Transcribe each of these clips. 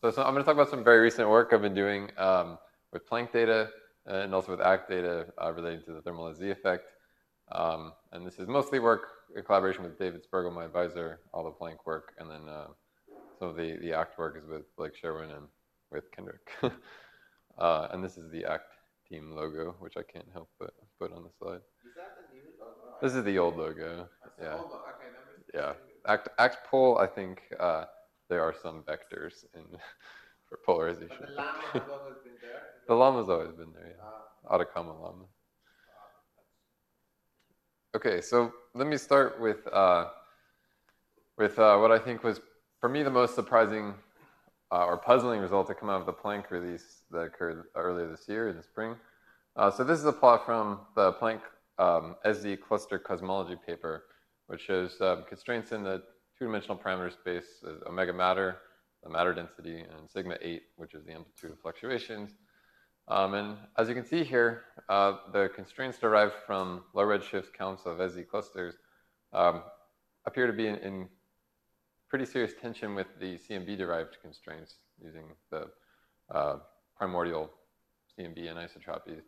So I'm going to talk about some very recent work I've been doing with Planck data and also with ACT data relating to the thermal Z effect. And this is mostly work in collaboration with David Spergel, my advisor, all the Planck work, and then some of the ACT work is with Blake Sherwin and with Kendrick. And this is the ACT team logo, which I can't help but put on the slide. Is that the new logo? This is the old logo. Yeah. Old logo. Okay, that makes Yeah. sense. ACT pole, I think there are some vectors in for polarization. But the llama has always been there. The llama's always been there, yeah. Atacama llama. Okay, so let me start with what I think was, for me, the most surprising or puzzling result to come out of the Planck release that occurred earlier this year in the spring. So this is a plot from the Planck SZ cluster cosmology paper, which shows constraints in the two-dimensional parameter space as omega matter, the matter density, and sigma 8, which is the amplitude of fluctuations. And as you can see here, the constraints derived from low redshift counts of SZ clusters appear to be in pretty serious tension with the CMB-derived constraints using the primordial CMB anisotropies.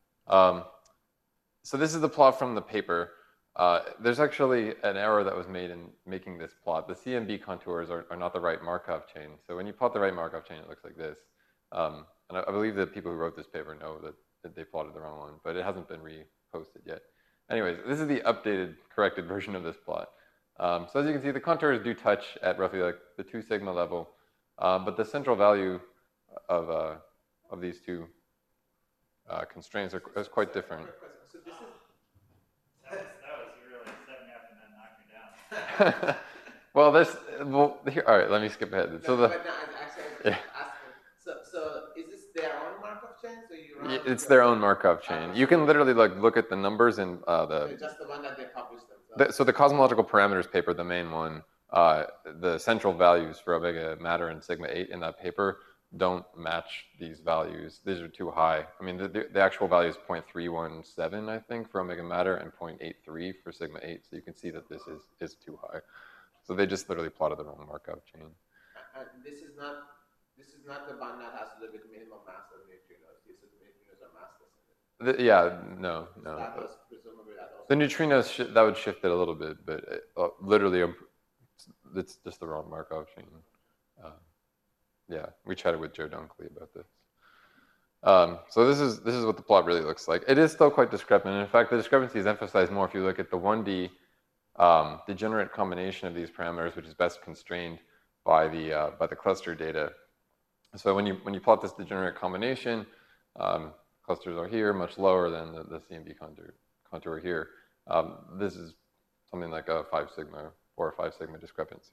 So this is the plot from the paper. There's actually an error that was made in making this plot. The CMB contours are not the right Markov chain. So when you plot the right Markov chain, it looks like this. And I believe that people who wrote this paper know that they plotted the wrong one, but it hasn't been reposted yet. Anyways, this is the updated, corrected version of this plot. So as you can see, the contours do touch at roughly like the 2 sigma level, but the central value of these two constraints is quite different. So this is... That was you really set me up and then knocked me down. Well, here, all right, let me skip ahead. So but no, actually, yeah. So is this their own Markov chain? So you run It's their own Markov chain. You can literally look at the numbers in just the one that they published themselves. So the cosmological parameters paper, the main one, the central values for omega matter and sigma 8 in that paper don't match these values. These are too high. I mean, the actual value is 0.317, I think, for omega matter and 0.83 for sigma 8. So you can see that this is too high. So they just literally plotted the wrong Markov chain. This is not the one that has to do with minimum mass of neutrinos. These neutrinos are massless. Yeah, no. That was presumably that also. The neutrinos, that would shift it a little bit, but literally, it's just the wrong Markov chain. Yeah, we chatted with Joe Dunkley about this. So this is what the plot really looks like. It is still quite discrepant. And in fact, the discrepancy is emphasized more if you look at the 1D degenerate combination of these parameters, which is best constrained by the cluster data. So when you plot this degenerate combination, clusters are here, much lower than the CMB contour here. This is something like a 4 or 5 sigma discrepancy.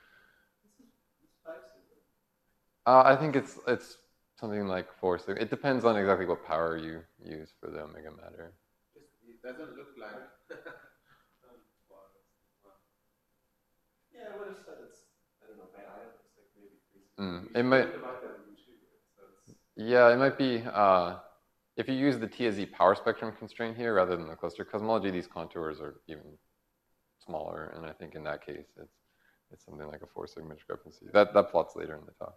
I think it's something like 4 sigma. It depends on exactly what power you use for the omega matter. It doesn't look like. Yeah, I would have said it's, I don't know, by ion, it's like maybe 3 sigma. It might. Yeah, it might be. If you use the TSZ power spectrum constraint here rather than the cluster cosmology, these contours are even smaller, and I think in that case it's something like a 4 sigma discrepancy. That plot's later in the talk.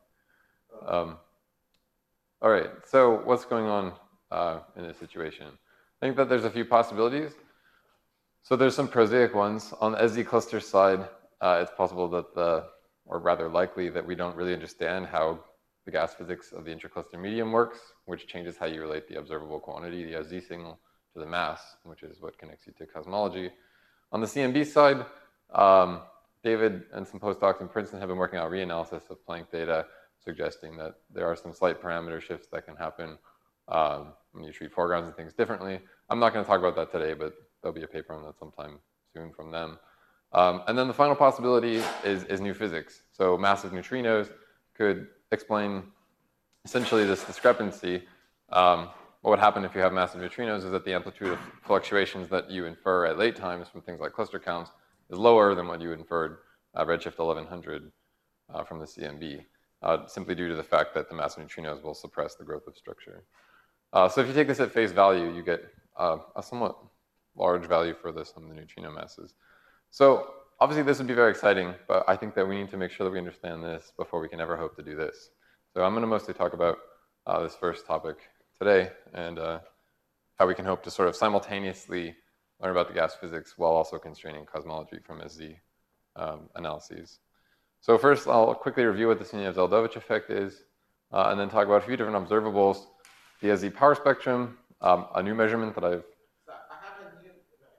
All right, so what's going on in this situation? I think that there's a few possibilities. So there's some prosaic ones. On the SZ cluster side, it's possible that or rather likely that we don't really understand how the gas physics of the intercluster medium works, which changes how you relate the observable quantity, the SZ signal, to the mass, which is what connects you to cosmology. On the CMB side, David and some postdocs in Princeton have been working on reanalysis of Planck data, suggesting that there are some slight parameter shifts that can happen when you treat foregrounds and things differently. I'm not going to talk about that today, but there'll be a paper on that sometime soon from them. And then the final possibility is new physics. So massive neutrinos could explain essentially this discrepancy. What would happen if you have massive neutrinos is that the amplitude of fluctuations that you infer at late times from things like cluster counts is lower than what you inferred at redshift 1100 from the CMB, simply due to the fact that the massive neutrinos will suppress the growth of structure. So if you take this at face value, you get a somewhat large value for the sum of the neutrino masses. So obviously this would be very exciting, but I think that we need to make sure that we understand this before we can ever hope to do this. So I'm going to mostly talk about this first topic today and how we can hope to sort of simultaneously learn about the gas physics while also constraining cosmology from SZ analyses. So first, I'll quickly review what the Sunyaev-Zeldovich effect is, and then talk about a few different observables, the SZ power spectrum, a new measurement that I've... So I have a new,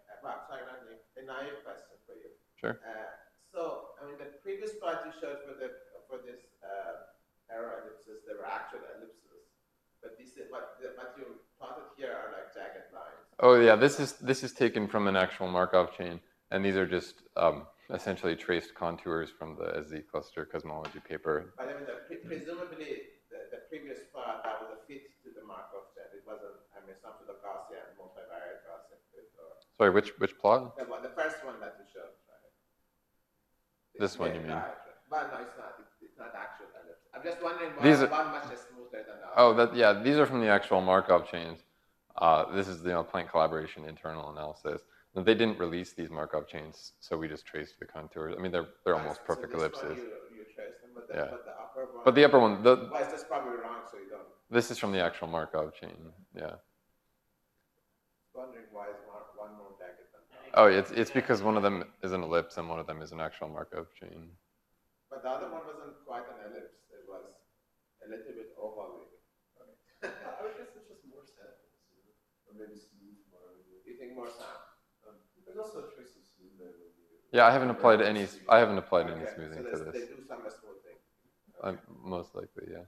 a naive question for you. Sure. So, I mean, the previous plot you showed for this arrow ellipses, they were actual ellipses, but this is what you plotted here are like jagged lines. Oh yeah, this is taken from an actual Markov chain, and these are just essentially traced contours from the SZ cluster cosmology paper. But I mean, presumably the previous plot that was a fit to the Markov chain. It wasn't, I mean, some sort of Gaussian, multivariate Gaussian fit. Sorry, which plot? The first one that you showed, right? This one, you mean? But no, it's not. It's not actual ellipse. I'm just wondering why one much smoother than the other. Oh, yeah, these are from the actual Markov chains. This is the Planck collaboration internal analysis. And they didn't release these Markov chains, so we just traced the contours. I mean, they're almost perfect so ellipses. You traced them, but Yeah. but the upper one. But the upper one, Well, it's just probably wrong, so you don't. this is from the actual Markov chain. Yeah. Wondering why is one more jagged than the other. Oh, it's because one of them is an ellipse and one of them is an actual Markov chain. But the other one wasn't quite an ellipse. It was a little bit oval. I would guess it's just more samples, or maybe smooth more. You think more sound? There's also a trace of smooth there. Yeah, I haven't applied any Okay, smoothing so to they this. do some smoothing. Most likely, yeah.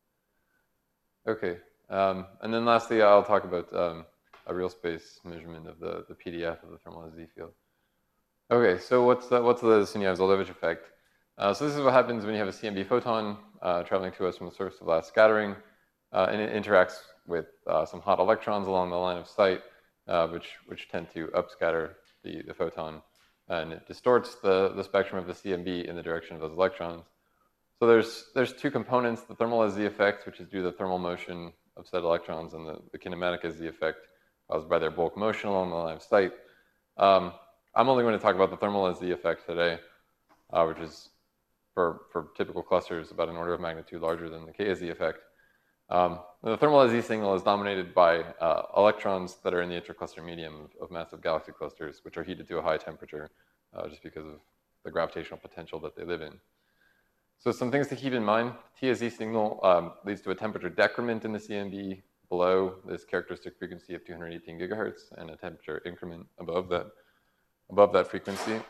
Okay, and then lastly, I'll talk about a real space measurement of the PDF of the thermal SZ field. Okay, so what's the Sunyaev-Zeldovich effect? So this is what happens when you have a CMB photon traveling to us from the surface of last scattering, and it interacts with some hot electrons along the line of sight, which tend to upscatter the photon, and it distorts the spectrum of the CMB in the direction of those electrons. So there's two components: the thermal SZ effect, which is due to the thermal motion of said electrons, and the kinematic SZ effect caused by their bulk motion along the line of sight. I'm only going to talk about the thermal SZ effect today, which is for typical clusters about an order of magnitude larger than the KSZ effect. The thermal SZ signal is dominated by electrons that are in the intercluster medium of massive galaxy clusters, which are heated to a high temperature just because of the gravitational potential that they live in. So some things to keep in mind: TSZ signal leads to a temperature decrement in the CMB below this characteristic frequency of 218 gigahertz, and a temperature increment above that frequency.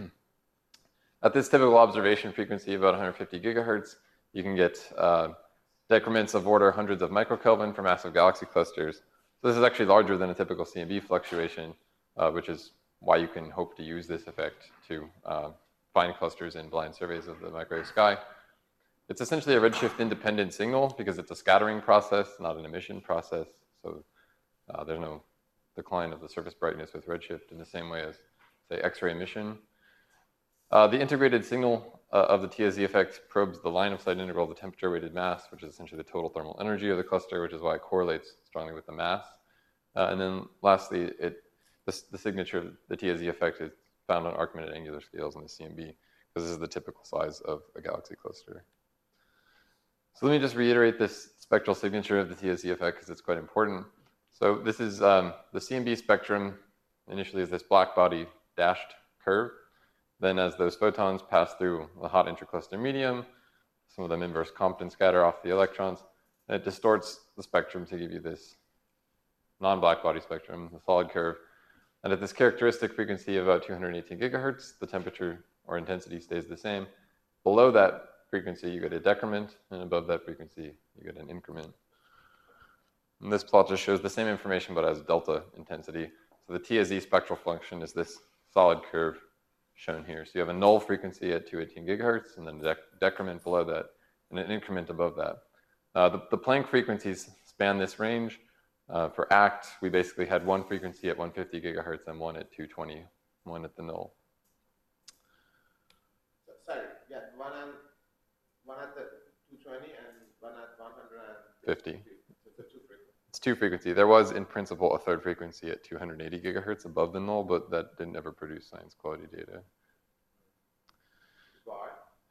At this typical observation frequency of about 150 gigahertz, you can get decrements of order hundreds of microkelvin for massive galaxy clusters. So this is actually larger than a typical CMB fluctuation, which is why you can hope to use this effect to find clusters in blind surveys of the microwave sky. It's essentially a redshift-independent signal because it's a scattering process, not an emission process. So there's no decline of the surface brightness with redshift in the same way as, say, X-ray emission. The integrated signal of the TSZ effect probes the line of sight integral of the temperature-weighted mass, which is essentially the total thermal energy of the cluster, which is why it correlates strongly with the mass. And then lastly, the signature of the TSZ effect is found on arc-minute angular scales in the CMB, because this is the typical size of a galaxy cluster. So let me just reiterate this spectral signature of the TSZ effect, because it's quite important. So this is the CMB spectrum. Initially is this black body dashed curve. Then as those photons pass through the hot intercluster medium, some of them inverse Compton scatter off the electrons, and it distorts the spectrum to give you this non-black body spectrum, the solid curve. And at this characteristic frequency of about 218 gigahertz, the temperature or intensity stays the same. Below that frequency, you get a decrement, and above that frequency, you get an increment. And this plot just shows the same information, but as delta intensity. So the TSZ spectral function is this solid curve shown here. So you have a null frequency at 218 gigahertz, and then a decrement below that, and an increment above that. The Planck frequencies span this range. For ACT, we basically had one frequency at 150 gigahertz and one at 220, one at the null. Sorry, yeah, one at the 220 and one at 150. It's two frequencies. There was, in principle, a third frequency at 280 gigahertz above the null, but that didn't ever produce science quality data. Why?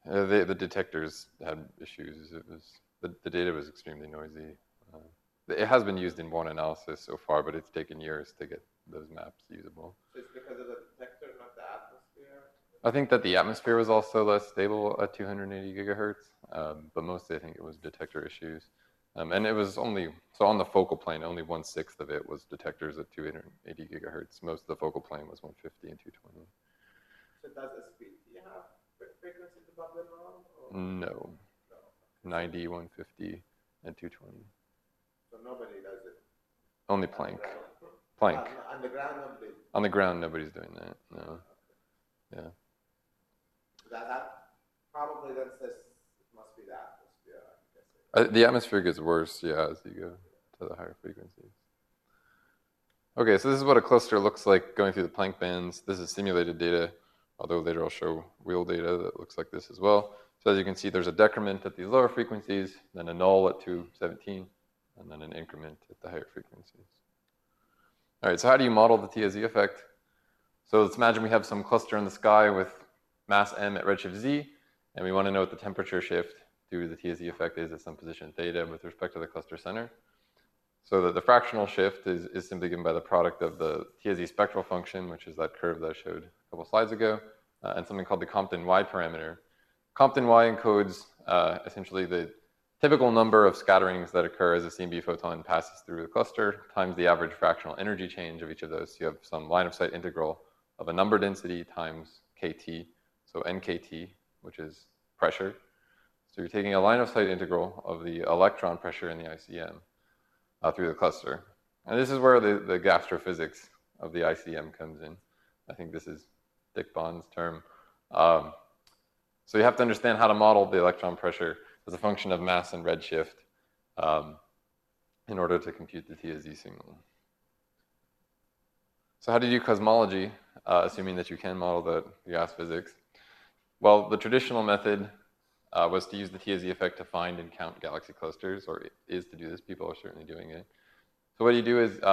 The detectors had issues. It was the data was extremely noisy. It has been used in one analysis so far, but it's taken years to get those maps usable. So it's because of the detector, not the atmosphere? I think that the atmosphere was also less stable at 280 gigahertz, but mostly I think it was detector issues. And it was only, so on the focal plane, only 1/6 of it was detectors at 280 gigahertz. Most of the focal plane was 150 and 220. So does SPT have frequency to bubble around? Or? No, No. 90, 150, and 220. So nobody does it. Only Planck. Planck. On the ground, nobody. On the ground, nobody's doing that. No. Yeah. That probably then says it must be the atmosphere, I'm guessing. The atmosphere gets worse, yeah, as you go to the higher frequencies. Okay, so this is what a cluster looks like going through the Planck bands. This is simulated data, although later I'll show real data that looks like this as well. So as you can see, there's a decrement at these lower frequencies, then a null at 217, and then an increment at the higher frequencies. All right, so how do you model the TSZ effect? So let's imagine we have some cluster in the sky with mass m at redshift z, and we want to know what the temperature shift due to the TSZ effect is at some position theta with respect to the cluster center. So that the fractional shift is simply given by the product of the TSZ spectral function, which is that curve that I showed a couple slides ago, and something called the Compton Y parameter. Compton Y encodes essentially the typical number of scatterings that occur as a CMB photon passes through the cluster times the average fractional energy change of each of those. So you have some line of sight integral of a number density times kT, so nkt, which is pressure. So you're taking a line of sight integral of the electron pressure in the ICM through the cluster. And this is where the gastrophysics of the ICM comes in. I think this is Dick Bond's term. So you have to understand how to model the electron pressure as a function of mass and redshift in order to compute the TSZ signal. So how do you do cosmology, assuming that you can model the gas physics? Well, the traditional method was to use the TSZ effect to find and count galaxy clusters, or is to do this. People are certainly doing it. So what you do is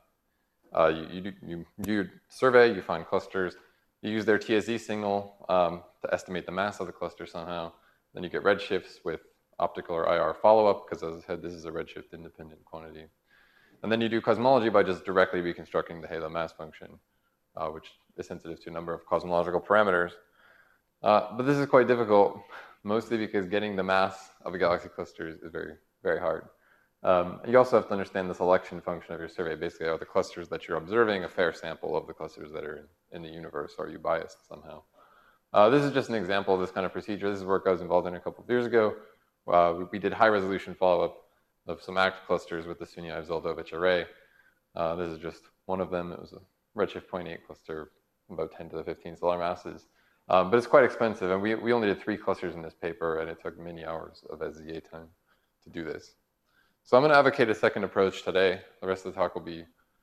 you do your survey, you find clusters, you use their TSZ signal to estimate the mass of the cluster somehow. Then you get redshifts with optical or IR follow-up, because as I said, this is a redshift independent quantity. And then you do cosmology by just directly reconstructing the halo mass function, which is sensitive to a number of cosmological parameters. But this is quite difficult, mostly because getting the mass of a galaxy cluster is very, very hard. You also have to understand the selection function of your survey. Basically, are the clusters that you're observing a fair sample of the clusters that are in the universe? Or are you biased somehow? This is just an example of this kind of procedure. This is work I was involved in a couple of years ago. We did high-resolution follow-up of some ACT clusters with the Sunyaev-Zeldovich array. This is just one of them. It was a redshift 0.8 cluster, about 10 to the 15 solar masses. But it's quite expensive, and we only did 3 clusters in this paper, and it took many hours of SZA time to do this. So I'm going to advocate a second approach today. The rest of the talk will be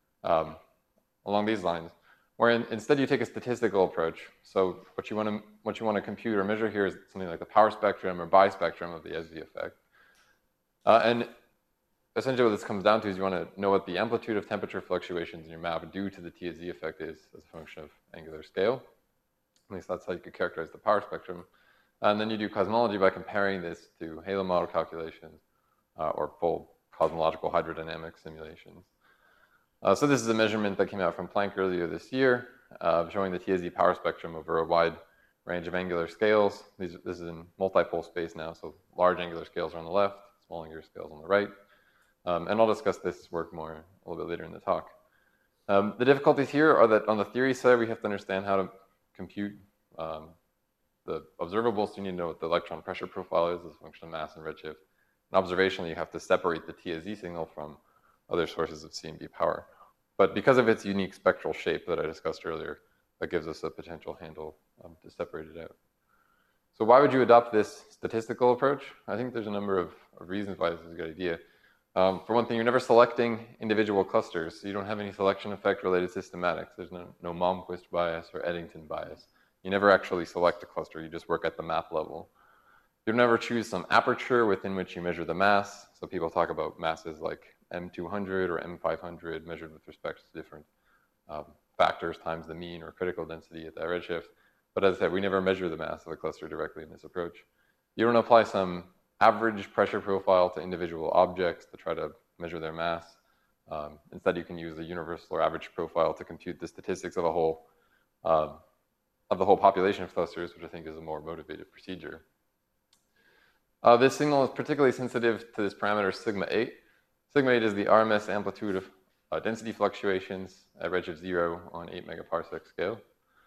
along these lines, where instead you take a statistical approach. So what you want to compute or measure here is something like the power spectrum or bispectrum of the SZ effect. And essentially what this comes down to is you want to know what the amplitude of temperature fluctuations in your map due to the TSZ effect is as a function of angular scale. At least that's how you could characterize the power spectrum. And then you do cosmology by comparing this to halo model calculations or full cosmological hydrodynamic simulations. So this is a measurement that came out from Planck earlier this year, showing the TSZ power spectrum over a wide range of angular scales. This is in multipole space now, so large angular scales are on the left, small angular scales on the right. And I'll discuss this work more a little bit later in the talk. The difficulties here are that on the theory side, we have to understand how to compute the observables. So you need to know what the electron pressure profile is as a function of mass and redshift. And observationally, you have to separate the TSZ signal from other sources of CMB power. But because of its unique spectral shape that I discussed earlier, that gives us a potential handle to separate it out. So why would you adopt this statistical approach? I think there's a number of reasons why this is a good idea. For one thing, you're never selecting individual clusters, so you don't have any selection effect related systematics. There's no Malmquist bias or Eddington bias. You never actually select a cluster, you just work at the map level. You'll never choose some aperture within which you measure the mass. So people talk about masses like M200 or M500 measured with respect to different factors times the mean or critical density at that redshift. But as I said, we never measure the mass of a cluster directly in this approach. You don't apply some average pressure profile to individual objects to try to measure their mass. Instead, you can use a universal or average profile to compute the statistics of a whole of the whole population of clusters, which I think is a more motivated procedure. This signal is particularly sensitive to this parameter sigma 8. Sigma 8 is the RMS amplitude of density fluctuations at redshift 0 on 8 megaparsec scale.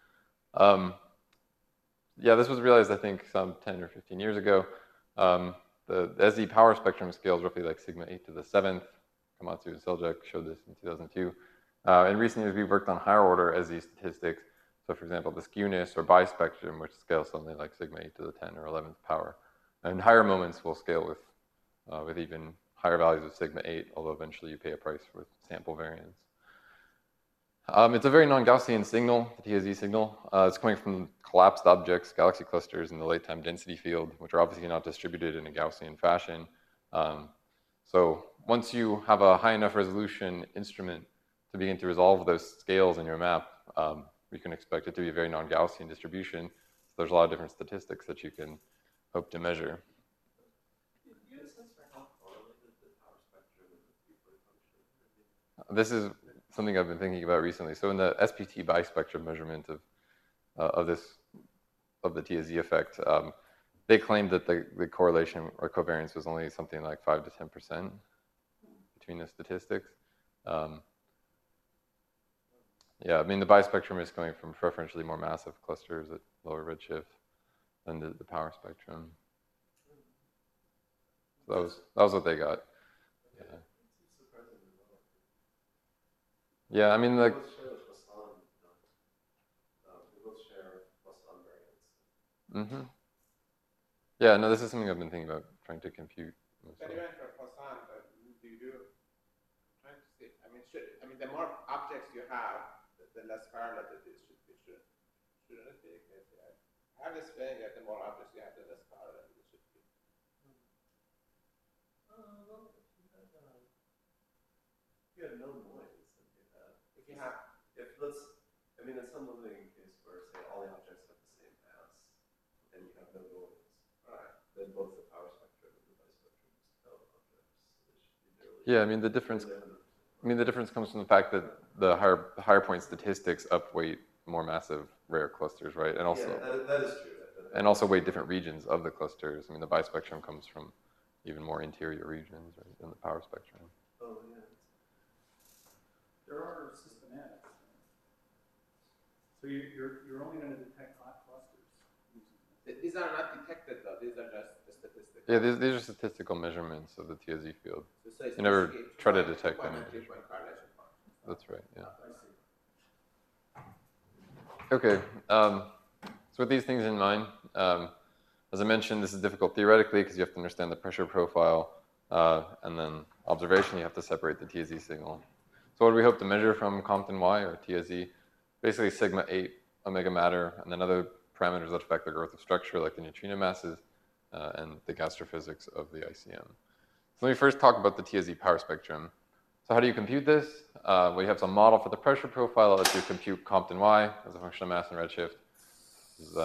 Yeah, this was realized, I think, some 10 or 15 years ago. The SZ power spectrum scale is roughly like sigma 8 to the 7th. Komatsu and Seljuk showed this in 2002. In recent years, we've worked on higher order SZ statistics. So, for example, the skewness or bispectrum, which scales something like sigma 8 to the 10 or 11th power. And higher moments will scale with even higher values of sigma 8, although eventually you pay a price for sample variance. It's a very non-Gaussian signal, the TSZ signal. It's coming from collapsed objects, galaxy clusters in the late-time density field, which are obviously not distributed in a Gaussian fashion. So once you have a high enough resolution instrument to begin to resolve those scales in your map, you can expect it to be a very non-Gaussian distribution. So there's a lot of different statistics that you can hope to measure. Do you have a sense for how correlated the power spectrum and the throughput function? This is something I've been thinking about recently. So in the SPT bispectrum measurement of the TSZ effect, they claimed that the correlation or covariance was only something like 5 to 10% between the statistics. Yeah, I mean, the bispectrum is coming from preferentially more massive clusters at lower redshift than the power spectrum. So that was what they got. Yeah. Yeah, I mean, like. We both share Poisson variance. Mm-hmm. Yeah, no, this is something I've been thinking about trying to compute. But even for Poisson, do you do? I'm trying to see. I mean, the more objects you have, the less parallel it is. Shouldn't it be? I have this feeling that the more objects you have, the less parallel it should be. Well, if you have no noise, If you have, I mean, in some limiting case where, say, all the objects have the same mass, and you have no noise, right. then both the power spectrum and the bispectrum just tell objects. So they should be barely. Yeah, I mean, the difference comes from the fact that the higher point statistics upweight more massive rare clusters, right? And also, yeah, that is true. And also weight different regions of the clusters. I mean, the bispectrum comes from even more interior regions, right, than the power spectrum. Oh, yeah. There are systematics. So you're only going to detect hot clusters using this. These are not detected though. These are just the statistics. Yeah, these are statistical measurements of the TSZ field. So it's You never basically try to 2.1 detect them. and 3.1 correlation function. That's right, yeah. I see. Okay, so with these things in mind, as I mentioned, this is difficult theoretically because you have to understand the pressure profile, and then observation, you have to separate the TSZ signal. So what do we hope to measure from Compton Y or TSZ? Basically sigma 8 omega matter, and then other parameters that affect the growth of structure like the neutrino masses and the gastrophysics of the ICM. So let me first talk about the TSZ power spectrum. So how do you compute this? We have some model for the pressure profile that lets you compute Compton Y as a function of mass and redshift. This is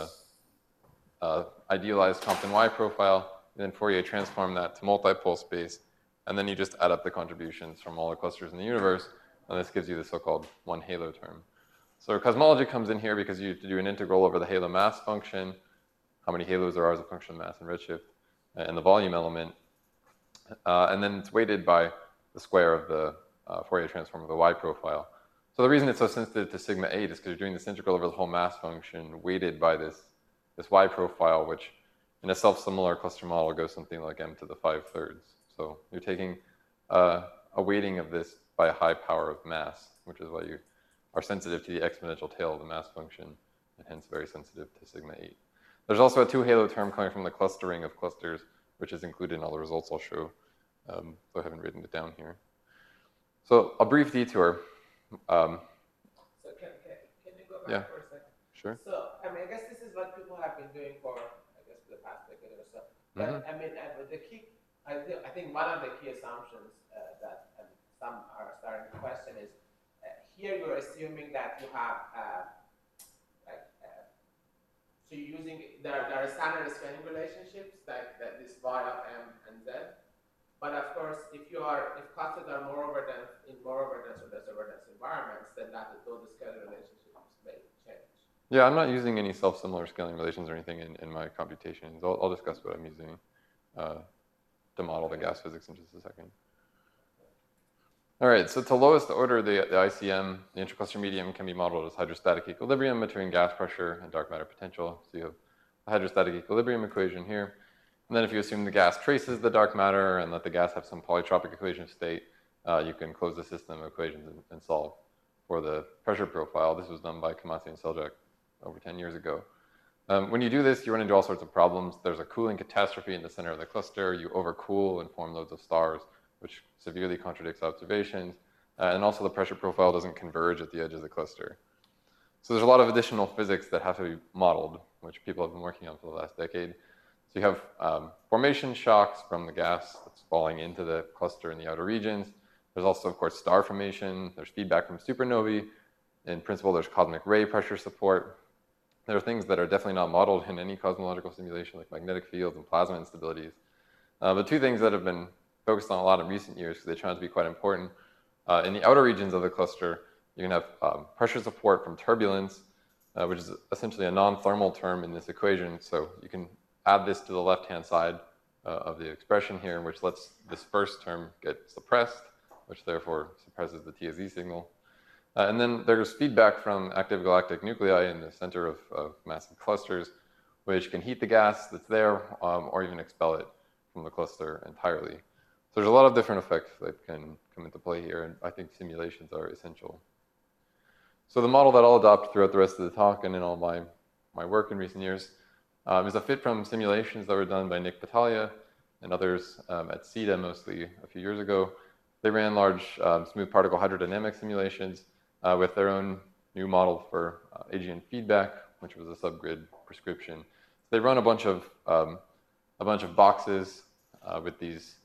a idealized Compton Y profile. And then Fourier transform that to multipole space, and then you just add up the contributions from all the clusters in the universe, and this gives you the so-called one halo term. So cosmology comes in here because you have to do an integral over the halo mass function, how many halos there are as a function of mass and redshift, and the volume element. And then it's weighted by the square of the Fourier transform of the Y profile. So the reason it's so sensitive to sigma 8 is because you're doing this integral over the whole mass function weighted by this Y profile, which in a self-similar cluster model goes something like m to the 5/3. So you're taking a weighting of this by a high power of mass, which is why you are sensitive to the exponential tail of the mass function, and hence very sensitive to sigma 8. There's also a 2 halo term coming from the clustering of clusters, which is included in all the results I'll show. So I haven't written it down here. So a brief detour. So can you go back Yeah. for a second? Sure. So I mean, I guess this is what people have been doing for, I guess, the past decade or so. But I mean, the key, I think one of the key assumptions that some are starting to question is here you're assuming that you have So you're using, there are standard scaling relationships like that this Y of M and Z. But of course, if clusters are more overdense in more overdense or less overdense environments, then those scaling relationships may change. Yeah, I'm not using any self-similar scaling relations or anything in my computations. I'll discuss what I'm using to model the gas physics in just a second. All right, so to lowest order, the ICM, the intercluster medium, can be modeled as hydrostatic equilibrium between gas pressure and dark matter potential. So you have a hydrostatic equilibrium equation here. And then if you assume the gas traces the dark matter and let the gas have some polytropic equation of state, you can close the system of equations and solve for the pressure profile. This was done by Kamatsy and Seljuk over 10 years ago. When you do this, you run into all sorts of problems. There's a cooling catastrophe in the center of the cluster. You overcool and form loads of stars, which severely contradicts observations. And also the pressure profile doesn't converge at the edge of the cluster. So there's a lot of additional physics that have to be modeled, which people have been working on for the last decade. So you have formation shocks from the gas that's falling into the cluster in the outer regions. There's also, of course, star formation. There's feedback from supernovae. In principle, there's cosmic ray pressure support. There are things that are definitely not modeled in any cosmological simulation, like magnetic fields and plasma instabilities. But two things that have been focused on a lot in recent years, because they turn out to be quite important. In the outer regions of the cluster, you can have pressure support from turbulence, which is essentially a non-thermal term in this equation. So you can add this to the left-hand side of the expression here, which lets this first term get suppressed, which therefore suppresses the TSE signal. And then there's feedback from active galactic nuclei in the center of massive clusters, which can heat the gas that's there or even expel it from the cluster entirely. So there's a lot of different effects that can come into play here, and I think simulations are essential. So the model that I'll adopt throughout the rest of the talk and in all my work in recent years is a fit from simulations that were done by Nick Battaglia and others at CETA mostly a few years ago. They ran large smooth particle hydrodynamic simulations with their own new model for AGN feedback, which was a subgrid prescription. So they run a bunch of boxes with this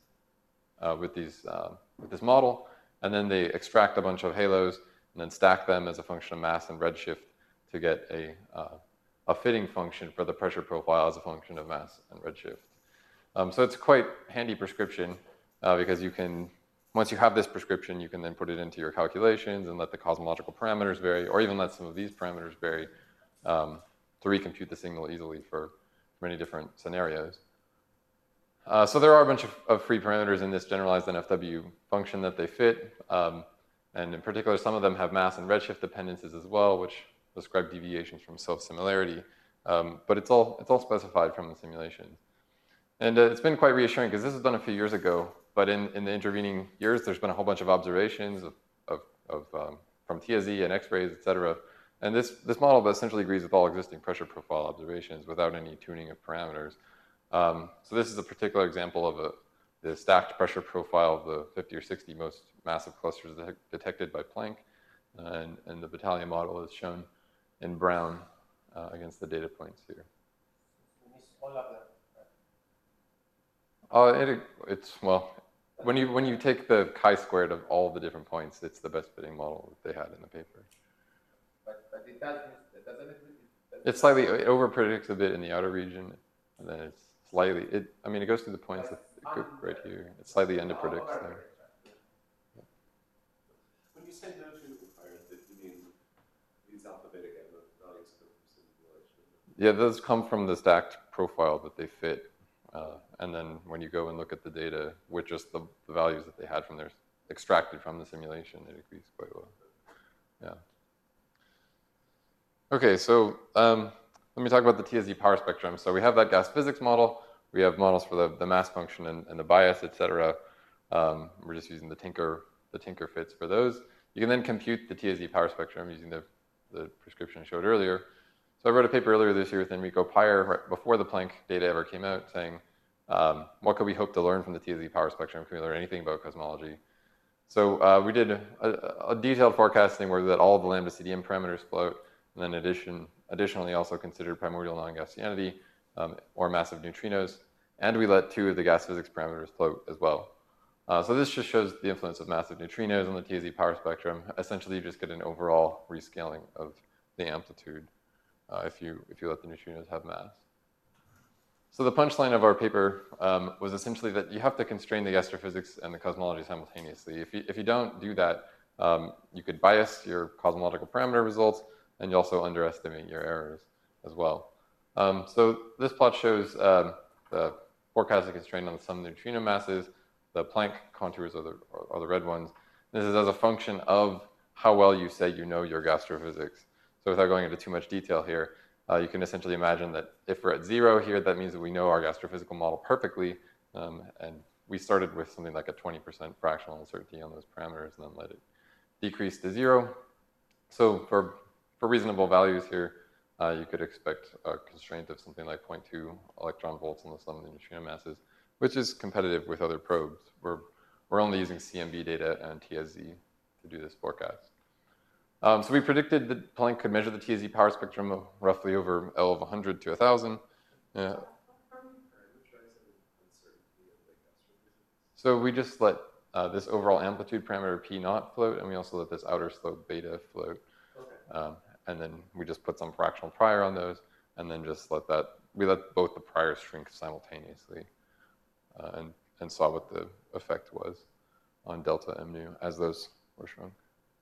model, and then they extract a bunch of halos and then stack them as a function of mass and redshift to get a fitting function for the pressure profile as a function of mass and redshift. So it's quite handy prescription because you can, once you have this prescription, you can then put it into your calculations and let the cosmological parameters vary, or even let some of these parameters vary to recompute the signal easily for many different scenarios. So there are a bunch of free parameters in this generalized NFW function that they fit. And in particular, some of them have mass and redshift dependencies as well, which describe deviations from self-similarity. But it's all specified from the simulation. And it's been quite reassuring because this was done a few years ago. But in the intervening years, there's been a whole bunch of observations from TSE and X-rays, et cetera. And this model essentially agrees with all existing pressure profile observations without any tuning of parameters. So this is a particular example of the stacked pressure profile of the 50 or 60 most massive clusters detected by Planck. And the Battaglia model is shown in brown against the data points here. All of them. Well, when you take the chi-squared of all the different points, it's the best fitting model that they had in the paper. But it doesn't. It slightly overpredicts a bit in the outer region, and then it's slightly. It goes through the points right here. It slightly underpredicts there. When you say no tuning required, you mean these alpha beta gamma values come from simulation? Yeah, those come from the stacked profile that they fit. And then when you go and look at the data with just the values that they had from their extracted from the simulation, it agrees quite well. Yeah. Okay, so let me talk about the TSE power spectrum. So we have that gas physics model. We have models for the mass function and the bias, et cetera. We're just using the Tinker fits for those. You can then compute the TSE power spectrum using the prescription I showed earlier. So I wrote a paper earlier this year with Enrico Peyer, right before the Planck data ever came out, saying, what could we hope to learn from the TSE power spectrum? Can we learn anything about cosmology? So we did a detailed forecasting where that all of the lambda CDM parameters float, and then additionally also considered primordial non-Gaussianity or massive neutrinos, and we let 2 of the gas physics parameters float as well. So this just shows the influence of massive neutrinos on the TSE power spectrum. Essentially, you just get an overall rescaling of the amplitude. if you let the neutrinos have mass. So the punchline of our paper was essentially that you have to constrain the astrophysics and the cosmology simultaneously. If you don't do that, you could bias your cosmological parameter results, and you also underestimate your errors as well. So this plot shows the forecasted constraint on the sum of the neutrino masses. The Planck contours are the red ones. This is as a function of how well you say you know your astrophysics. So without going into too much detail here, you can essentially imagine that if we're at 0 here, that means that we know our astrophysical model perfectly, and we started with something like a 20% fractional uncertainty on those parameters and then let it decrease to 0. So for reasonable values here, you could expect a constraint of something like 0.2 electron volts on the sum of the neutrino masses, which is competitive with other probes. We're only using CMB data and TSZ to do this forecast. So we predicted that Planck could measure the TSZ power spectrum of roughly over L of 100 to 1,000. So we just let this overall amplitude parameter P naught float, and we also let this outer slope beta float. Okay. And then we just put some fractional prior on those, and then just we let both the priors shrink simultaneously, and saw what the effect was on delta M nu as those were shrunk.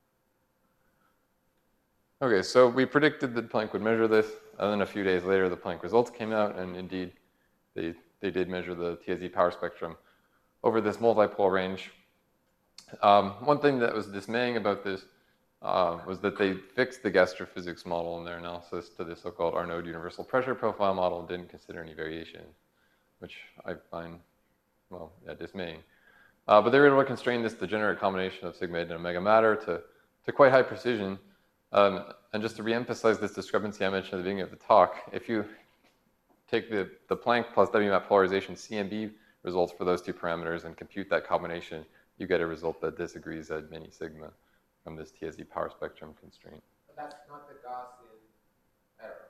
Okay, so we predicted that Planck would measure this, and then a few days later, the Planck results came out, and indeed, they did measure the TSZ power spectrum over this multipole range. One thing that was dismaying about this was that they fixed the gastrophysics model in their analysis to the so-called Arnaud universal pressure profile model and didn't consider any variation, which I find, well, yeah, dismaying. But they were able to constrain this degenerate combination of sigma 8 and omega matter to quite high precision. And just to reemphasize this discrepancy I mentioned at the beginning of the talk, if you take the Planck plus WMAP polarization CMB results for those two parameters and compute that combination, you get a result that disagrees at many sigma from this TSZ power spectrum constraint. But that's not the Gaussian error,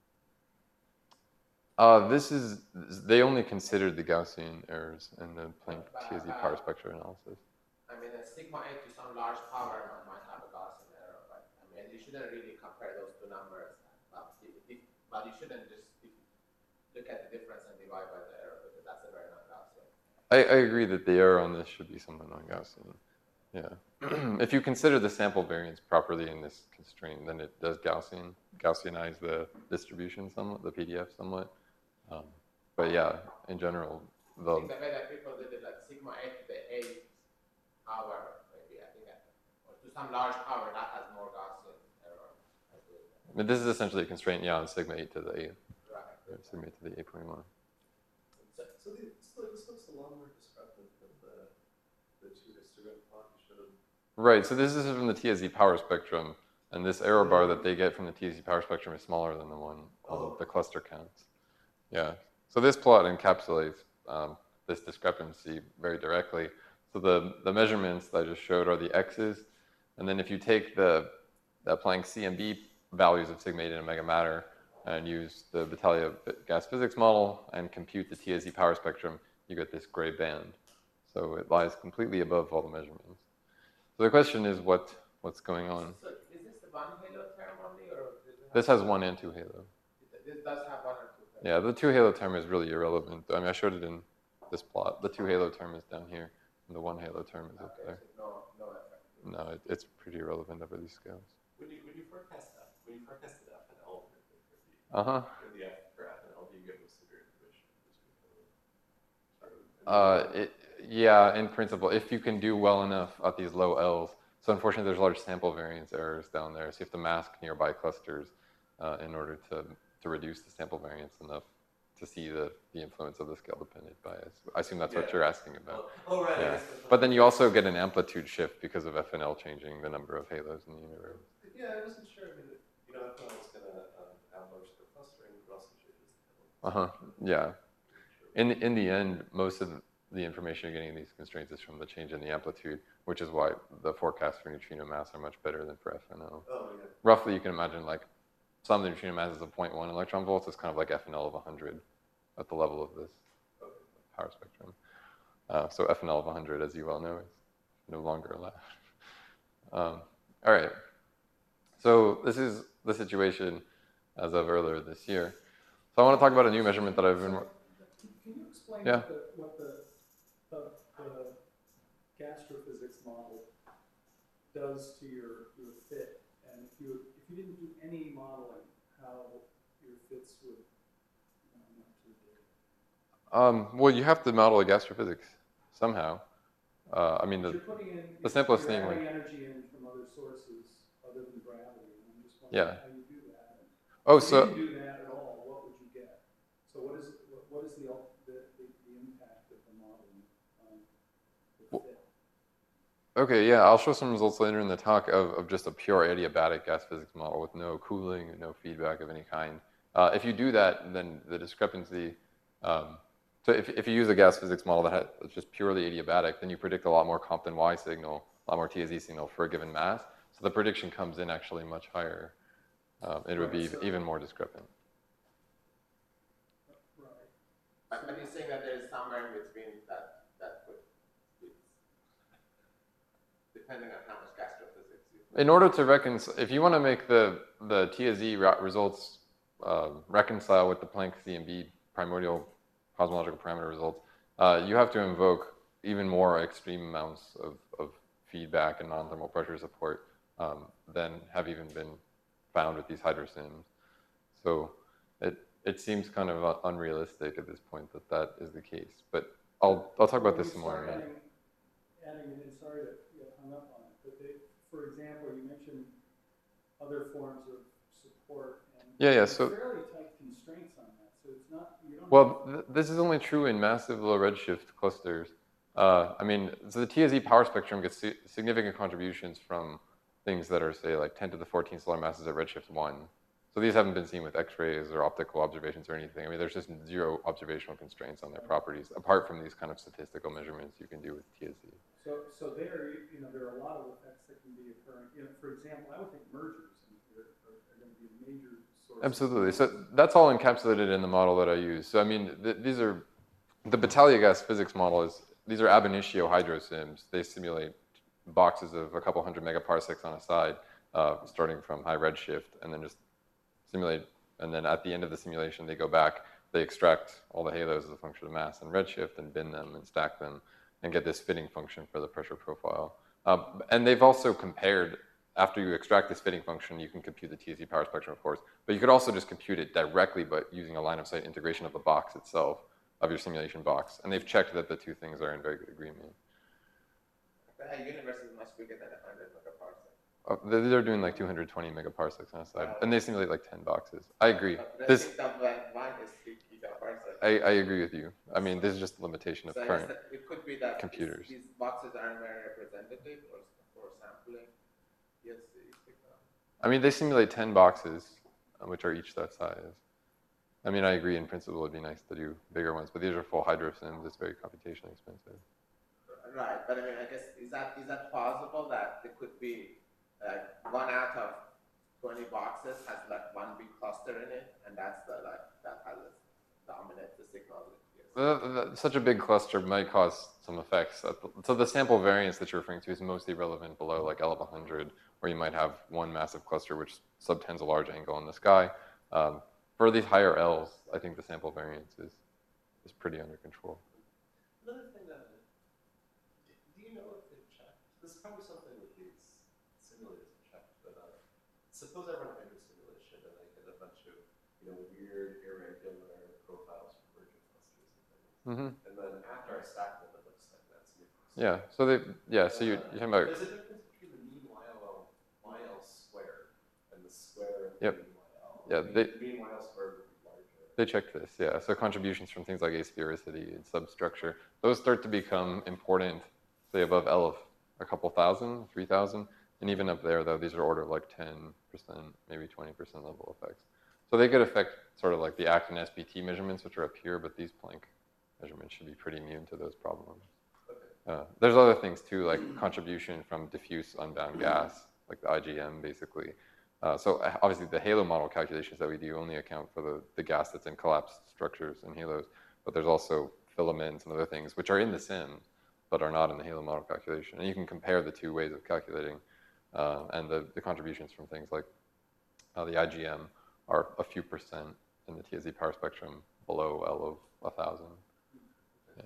right? They only considered the Gaussian errors in the Planck TSZ power spectrum analysis. I mean, a sigma 8 to some large power might have a Gaussian error, but I mean, you shouldn't really compare those two numbers. But you shouldn't just look at the difference and divide by the error, because that's a very non-Gaussian. I agree that the error on this should be somewhat non-Gaussian. Yeah. If you consider the sample variance properly in this constraint, then it does Gaussianize the distribution somewhat, the PDF somewhat. But yeah, in general, I think the way that people did it, like sigma 8 to the 8 power, maybe, I think, or to some large power, that has more Gaussian error. I mean, this is essentially a constraint, yeah, on sigma 8 to the 8. Right. Sigma 8 to the 8.1. So this looks a lot more disruptive than the two histogram plot you showed. Right, so this is from the TSZ power spectrum, and this error bar that they get from the TSZ power spectrum is smaller than the one on the cluster counts. Yeah, so this plot encapsulates this discrepancy very directly. So the measurements that I just showed are the x's, and then if you take the Planck CMB values of sigma 8 and omega matter and use the Battaglia gas physics model and compute the TSZ power spectrum, you get this gray band. So it lies completely above all the measurements. So the question is what's going on? So is this the one halo term only, or does it have This has 1 and 2 halo. This does have 1 or 2 halo. Yeah, the 2 halo term is really irrelevant. I mean, I showed it in this plot. The 2 halo term is down here, and the 1 halo term is up there. So no effect. No, it's pretty irrelevant over these scales. When you forecast that, when you forecasted FNL Uh-huh. for the F for FNL, do you get most severe integration between Yeah, in principle, if you can do well enough at these low L's. So unfortunately, there's large sample variance errors down there. So you have to mask nearby clusters in order to reduce the sample variance enough to see the influence of the scale-dependent bias. I assume that's what you're asking about. Oh, right. Yeah. But then you also get an amplitude shift because of FNL changing the number of halos in the universe. Yeah, I wasn't sure. I mean, FNL is going to enlarge the clustering, but also changes the Uh-huh, yeah. In the end, most of the information you're getting in these constraints is from the change in the amplitude, which is why the forecasts for neutrino mass are much better than for FNL. Oh, yeah. Roughly, you can imagine like some of the neutrino masses of 0.1 electron volts is kind of like FNL of 100 at the level of this power spectrum. So FNL of 100, as you well know, is no longer allowed. All right. So this is the situation. as of earlier this year. So I want to talk about a new measurement that I've been. Can you explain Yeah. what the gastrophysics model does to your fit? And if you didn't do any modeling, how your fits would actually be? Well, you have to model the gastrophysics somehow. I mean, You're putting in, the simplest you're thing, adding like, energy in from other sources other than gravity, and I'm just Yeah. wondering how you do that. And oh, if you so didn't do that at all, what would you get? So what is the impact of the modeling on the fit? okay, yeah, I'll show some results later in the talk of just a pure adiabatic gas physics model with no cooling and no feedback of any kind. If you do that, then the discrepancy. So if you use a gas physics model that is just purely adiabatic, then you predict a lot more Compton Y signal, a lot more TSE signal for a given mass. So the prediction comes in actually much higher. It would be even more discrepant. Right. But you're saying that there is somewhere in between that could be, depending on how much gastrophysics you. In order to reconcile, if you want to make the TSE results reconcile with the Planck CMB primordial cosmological parameter results, you have to invoke even more extreme amounts of feedback and non-thermal pressure support than have even been found with these hydrosims. So it seems kind of unrealistic at this point that is the case. But I'll talk about this some more in a minute. Adding in, sorry to get hung up on it, but for example, you mentioned other forms of support, and Yeah, there's so fairly tight constraints on that. So it's not, you don't. well, this is only true in massive low redshift clusters. I mean, so the TSE power spectrum gets significant contributions from things that are, say, like 10 to the 14 solar masses at redshift 1. So these haven't been seen with X-rays or optical observations or anything. I mean, there's just zero observational constraints on their properties, apart from these kind of statistical measurements you can do with TSE. So there, there are a lot of effects that can be occurring. For example, I would think mergers are going to be a major source. Absolutely. So that's all encapsulated in the model that I use. So I mean, these are the Battaglia gas physics model is. These are ab initio hydrosims. They simulate boxes of a couple hundred megaparsecs on a side, starting from high redshift, and then just simulate. And then at the end of the simulation, they go back, they extract all the halos as a function of mass and redshift, and bin them and stack them, and get this fitting function for the pressure profile. And they've also compared, after you extract this fitting function, you can compute the TSE power spectrum, of course, but you could also just compute it directly, but using a line of sight integration of the box itself, of your simulation box. And they've checked that the two things are in very good agreement. The universe is much bigger than 100 megaparsec. They're doing like 220 megaparsecs on a side, and they simulate like 10 boxes. I agree. This one is 3 gigaparsec. I agree with you. I mean, this is just a limitation of So current it could be that computers. These boxes aren't very representative for sampling. Yes, I mean, they simulate 10 boxes, which are each that size. I mean, I agree in principle it'd be nice to do bigger ones, but these are full hydrosims. It's very computationally expensive. Right, but I mean, I guess, is that possible that there could be like 1 out of 20 boxes has like one big cluster in it, and that's that has dominate the signal? Such a big cluster might cause some effects. So the sample variance that you're referring to is mostly relevant below like L of 100, where you might have one massive cluster which subtends a large angle in the sky. For these higher Ls, I think the sample variance is pretty under control. Another thing that, do you know if they've checked? This is probably something that these simulators have checked, but suppose I run a hydro simulation and I get a bunch of weird, irregular profiles from merger clusters and things. Mm-hmm. And then after I stack them, it looks like that's new cluster. Yeah. So So you're talking about. There's a difference between the mean YL squared and the square of Yep. the mean YL. Yeah. The mean YL squared would be larger. They checked this, yeah. So contributions from things like asphericity and substructure, those start to become important, say above L of a couple thousand, 3,000, and even up there, though, these are order of like 10%, maybe 20% level effects. So they could affect sort of like the ACT and SPT measurements, which are up here, but these Planck measurements should be pretty immune to those problems. Okay. There's other things too, like contribution from diffuse unbound gas, like the IgM, basically. So obviously the halo model calculations that we do only account for the gas that's in collapsed structures and halos, but there's also filaments and other things which are in the sim, but are not in the halo model calculation. And you can compare the two ways of calculating, and the contributions from things like the IgM are a few percent in the TSZ power spectrum below L of 1,000. Yeah.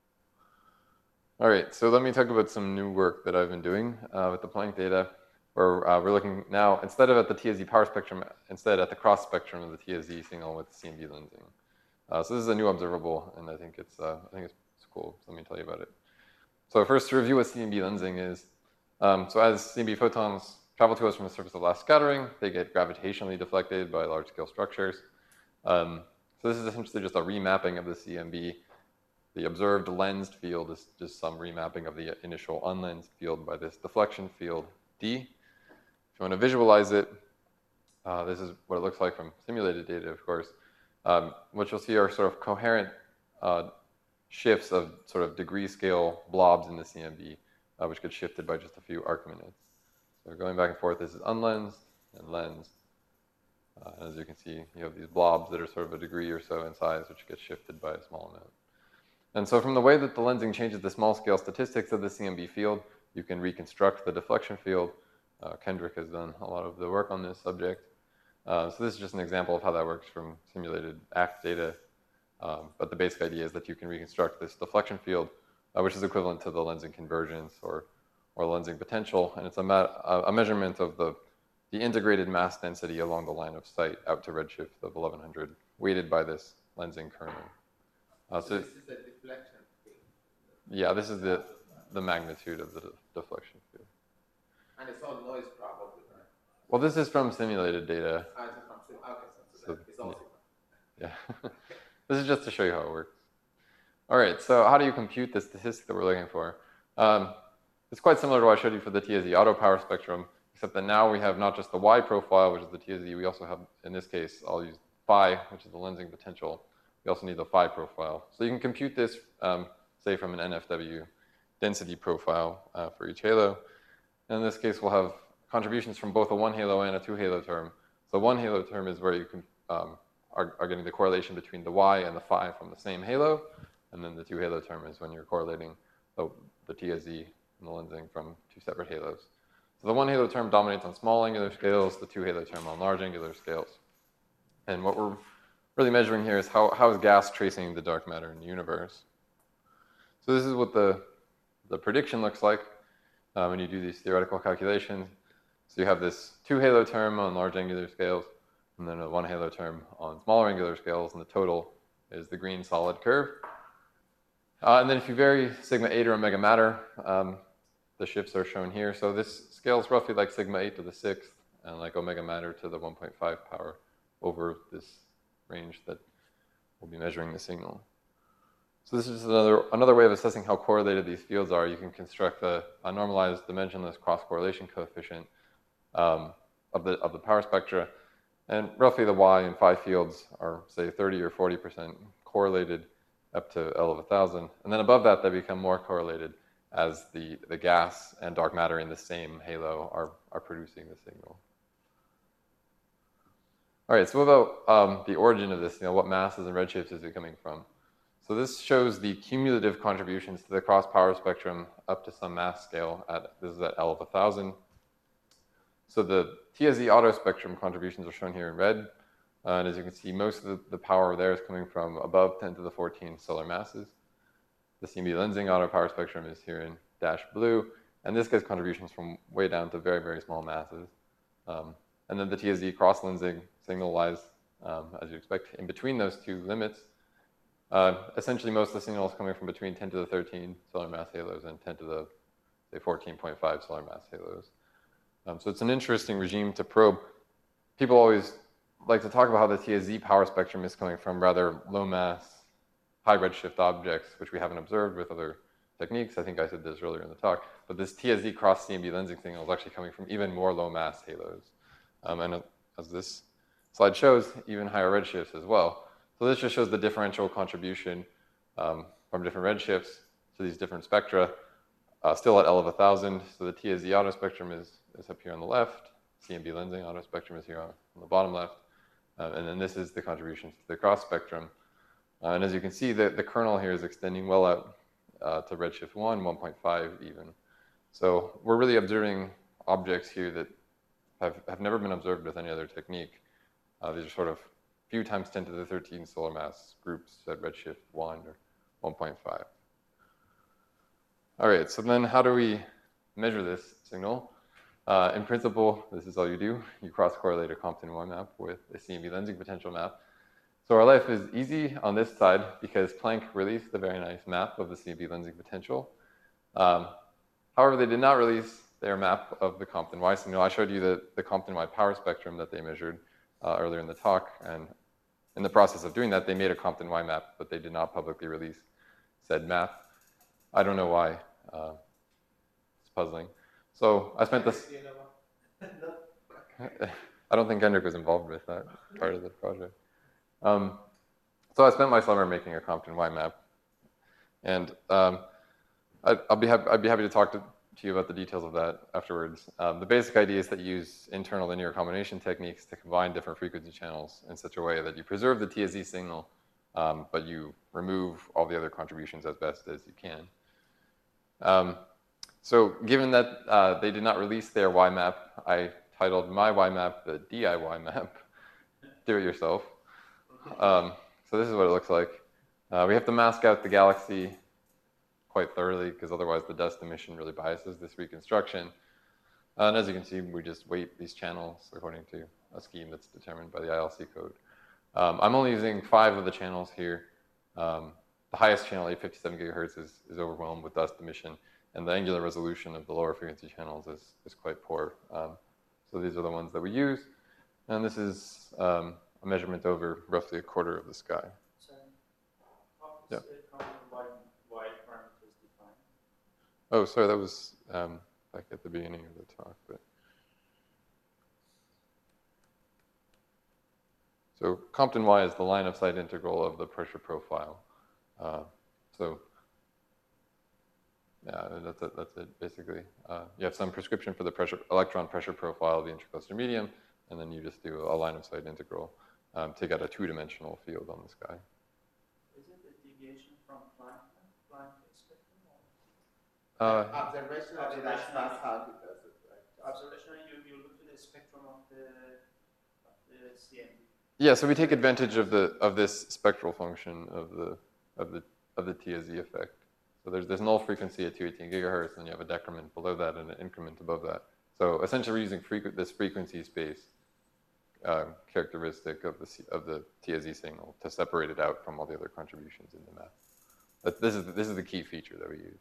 All right, so let me talk about some new work that I've been doing with the Planck data, where we're looking now, instead of at the TSZ power spectrum, instead at the cross spectrum of the TSZ signal with CMB lensing. So this is a new observable, and I think it's cool. So let me tell you about it. So first, to review what CMB lensing is. So as CMB photons travel to us from the surface of last scattering, they get gravitationally deflected by large-scale structures. So this is essentially just a remapping of the CMB. The observed lensed field is just some remapping of the initial unlensed field by this deflection field D. If you want to visualize it, this is what it looks like from simulated data, of course. What you'll see are sort of coherent shifts of sort of degree scale blobs in the CMB, which get shifted by just a few arc minutes. So going back and forth, this is unlensed and lensed. And as you can see, you have these blobs that are sort of a degree or so in size, which get shifted by a small amount. And so from the way that the lensing changes the small scale statistics of the CMB field, you can reconstruct the deflection field. Kendrick has done a lot of the work on this subject. So this is just an example of how that works from simulated ACT data. But the basic idea is that you can reconstruct this deflection field, which is equivalent to the lensing convergence or lensing potential. And it's a measurement of the integrated mass density along the line of sight out to redshift of 1100, weighted by this lensing kernel. So this is a deflection thing. Yeah, this is the magnitude of the deflection field. And it's all noise probably, right? Well, this is from simulated data. Ah, it's from okay, so it's all Yeah. This is just to show you how it works. All right, so how do you compute the statistic that we're looking for? It's quite similar to what I showed you for the TSZ auto power spectrum, except that now we have not just the Y profile, which is the TSZ, we also have, in this case, I'll use phi, which is the lensing potential. We also need the phi profile. So you can compute this, say, from an NFW density profile for each halo. And in this case, we'll have contributions from both a one halo and a two halo term. So one halo term is where you can, are getting the correlation between the Y and the phi from the same halo. And then the two halo term is when you're correlating the TSZ and the lensing from two separate halos. So the one halo term dominates on small angular scales, the two halo term on large angular scales. And what we're really measuring here is how is gas tracing the dark matter in the universe. So this is what the prediction looks like when you do these theoretical calculations. So you have this two halo term on large angular scales, and then a one halo term on smaller angular scales, and the total is the green solid curve. And then if you vary sigma 8 or omega matter, the shifts are shown here. So this scales roughly like sigma 8 to the 6th, and like omega matter to the 1.5 power over this range that we'll be measuring the signal. So this is another way of assessing how correlated these fields are. You can construct a normalized dimensionless cross-correlation coefficient of the power spectra. And roughly the Y and phi fields are, say, 30 or 40% correlated up to L of 1,000. And then above that, they become more correlated as the gas and dark matter in the same halo are producing the signal. All right, so what about the origin of this? What masses and redshifts is it coming from? So this shows the cumulative contributions to the cross power spectrum up to some mass scale. This is at L of 1,000. So the TSZ auto spectrum contributions are shown here in red. And as you can see, most of the power there is coming from above 10 to the 14 solar masses. The CMB lensing auto power spectrum is here in dashed blue. And this gets contributions from way down to very, very small masses. And then the TSZ cross lensing signal lies, as you expect, in between those two limits. Essentially, most of the signal is coming from between 10 to the 13 solar mass halos and 10 to the, say, 14.5 solar mass halos. So it's an interesting regime to probe. People always like to talk about how the TSZ power spectrum is coming from rather low mass, high redshift objects, which we haven't observed with other techniques. I think I said this earlier in the talk. But this TSZ cross CMB lensing signal is actually coming from even more low mass halos. And as this slide shows, even higher redshifts as well. So this just shows the differential contribution from different redshifts to these different spectra, still at L of 1,000. So the TSZ auto spectrum is up here on the left. CMB lensing auto spectrum is here on the bottom left. And then this is the contributions to the cross spectrum. And as you can see, the kernel here is extending well out to redshift 1, 1.5 even. So we're really observing objects here that have never been observed with any other technique. These are sort of few times 10 to the 13 solar mass groups at redshift 1 or 1.5. All right, so then how do we measure this signal? In principle, this is all you do. You cross-correlate a Compton Y map with a CMB lensing potential map. So our life is easy on this side because Planck released a very nice map of the CMB lensing potential. However, they did not release their map of the Compton Y signal. I showed you the Compton Y power spectrum that they measured earlier in the talk, and in the process of doing that, they made a Compton Y map, but they did not publicly release said map. I don't know why. It's puzzling. So I spent this. You know what? I don't think Hendrik was involved with that part of the project. So I spent my summer making a Compton Y map, and I'd be happy to talk to you about the details of that afterwards. The basic idea is that you use internal linear combination techniques to combine different frequency channels in such a way that you preserve the TSZ signal, but you remove all the other contributions as best as you can. So given that they did not release their Y map, I titled my Y map the DIY map. Do it yourself. So this is what it looks like. We have to mask out the galaxy quite thoroughly because otherwise the dust emission really biases this reconstruction. And as you can see, we just weight these channels according to a scheme that's determined by the ILC code. I'm only using 5 of the channels here. The highest channel, 857 gigahertz, is overwhelmed with dust emission, and the angular resolution of the lower frequency channels is quite poor. So these are the ones that we use, and this is a measurement over roughly a quarter of the sky. So, how Yeah. does it come why parameters defined? Oh, sorry, that was back at the beginning of the talk. But so Compton Y is the line of sight integral of the pressure profile. So yeah, that's it basically. You have some prescription for the electron pressure profile of the intercluster medium, and then you just do a line of sight integral to get a 2-dimensional field on the sky. Is it a deviation from Planck spectrum? Observationally, that's how he does it, right? Observationally, you look at the spectrum of the CMB. Yeah, so we take advantage of this spectral function of the TSZ effect. So there's null frequency at 218 gigahertz, and you have a decrement below that and an increment above that. So essentially, we're using this frequency space characteristic of the TSZ signal to separate it out from all the other contributions in the map. This is the key feature that we use.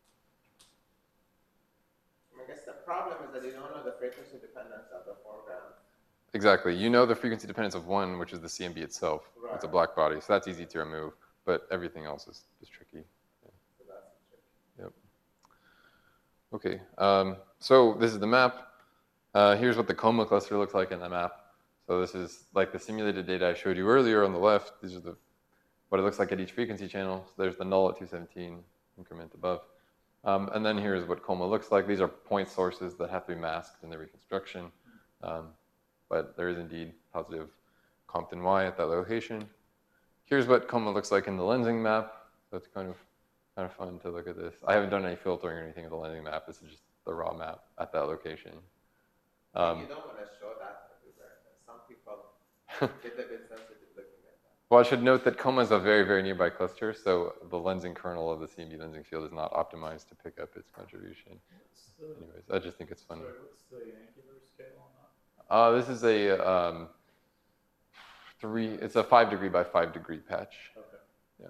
I guess the problem is that you don't know the frequency dependence of the foreground. Exactly. You know the frequency dependence of 1, which is the CMB itself. Right. It's a black body, so that's easy to remove, but everything else is tricky. So that's the trick. Yep. Okay, so this is the map. Here's what the coma cluster looks like in the map. So this is like the simulated data I showed you earlier on the left. These are what it looks like at each frequency channel. So there's the null at 217, increment above. And then here's what coma looks like. These are point sources that have to be masked in the reconstruction. But there is indeed positive Compton Y at that location. Here's what coma looks like in the lensing map. So it's kind of fun to look at this. I haven't done any filtering or anything of the lensing map. This is just the raw map at that location. You don't want to show that everywhere. Some people get a bit sensitive looking at that. Well, I should note that coma is a very, very nearby cluster, so the lensing kernel of the CMB lensing field is not optimized to pick up its contribution. Anyways, I just think it's funny. Sorry, what's the angular scale on that? This is a it's a 5 degree by 5 degree patch. Okay. Yeah.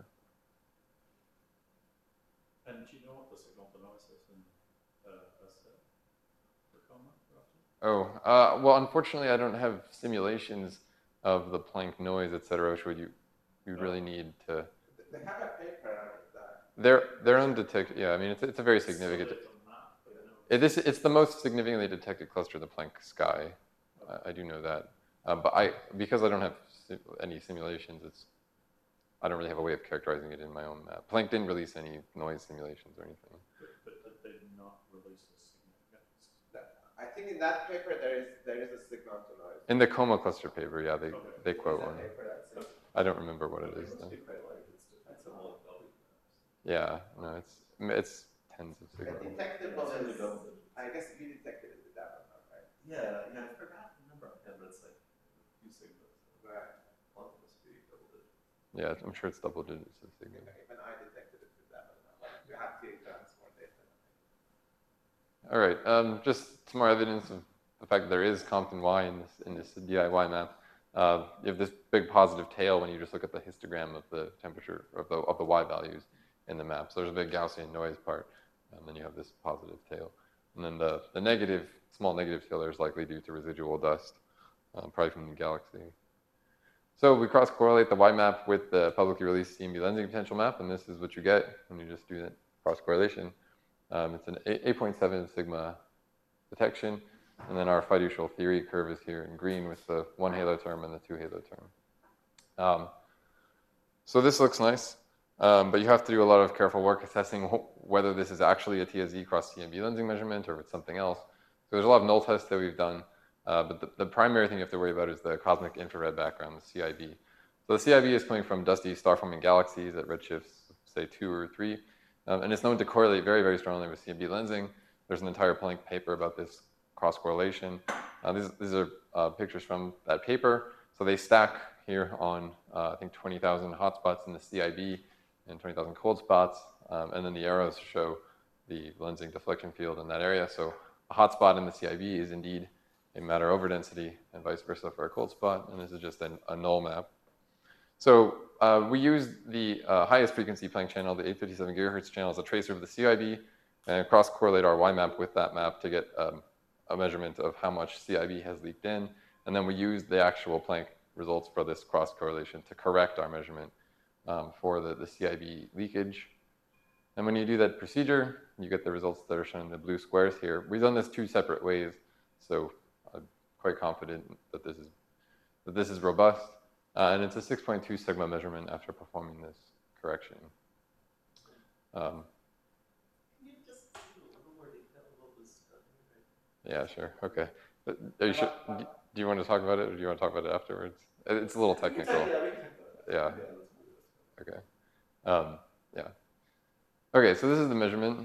And do you know what the signal to noise is in SA for coma, roughly? Oh, well, unfortunately, I don't have simulations of the Planck noise, et cetera, which you really need to. They have a paper on that. Their own detect. Yeah, I mean, it's a very significant. It's the most significantly detected cluster in the Planck sky. I do know that, but because I don't have any simulations, I don't really have a way of characterizing it in my own map. Planck didn't release any noise simulations or anything. But they did not release a significant. I think in that paper there is a signal to noise. In the coma cluster paper, yeah, Okay. they quote There's a one. paper that says- I don't remember what it is It must though. be quite like it's detectable in W. Yeah, no, it's tens of The signals. detectable It's only is, double digits. I guess we detected it with that one, right? Yeah, I forgot the number. Yeah, but it's like a few signals. Yeah, I'm sure it's double digits of sigma. Even I detected it with that, but you have to times more data. All right, just some more evidence of the fact that there is Compton Y in this DIY map. You have this big positive tail when you just look at the histogram of the temperature of the Y values in the map. So there's a big Gaussian noise part, and then you have this positive tail. And then the negative, small negative tail there is likely due to residual dust, probably from the galaxy. So we cross-correlate the Y map with the publicly released CMB lensing potential map, and this is what you get when you just do that cross-correlation. It's an 8.7 sigma detection, and then our fiducial theory curve is here in green with the 1 halo term and the 2 halo term. So this looks nice, but you have to do a lot of careful work assessing whether this is actually a TSZ cross CMB lensing measurement or if it's something else. So there's a lot of null tests that we've done, but the primary thing you have to worry about is the cosmic infrared background, the CIB. So the CIB is coming from dusty star-forming galaxies at redshifts, say 2 or 3, and it's known to correlate very, very strongly with CMB lensing. There's an entire Planck paper about this cross-correlation. These are pictures from that paper. So they stack here on, I think, 20,000 hotspots in the CIB and 20,000 cold spots, and then the arrows show the lensing deflection field in that area. So a hotspot in the CIB is indeed a matter over density, and vice versa for a cold spot, and this is just a null map. So we use the highest frequency Planck channel, the 857 gigahertz channel, as a tracer of the CIB, and cross-correlate our Y map with that map to get a measurement of how much CIB has leaked in, and then we use the actual Planck results for this cross-correlation to correct our measurement for the CIB leakage. And when you do that procedure, you get the results that are shown in the blue squares here. We've done this 2 separate ways, so I'm quite confident that this is robust. And it's a 6.2 sigma measurement after performing this correction. Can you just give a little more detail about this study? Yeah, sure. Okay. But do you want to talk about it, or do you want to talk about it afterwards? It's a little technical. Yeah. Okay. Yeah. Okay. So this is the measurement.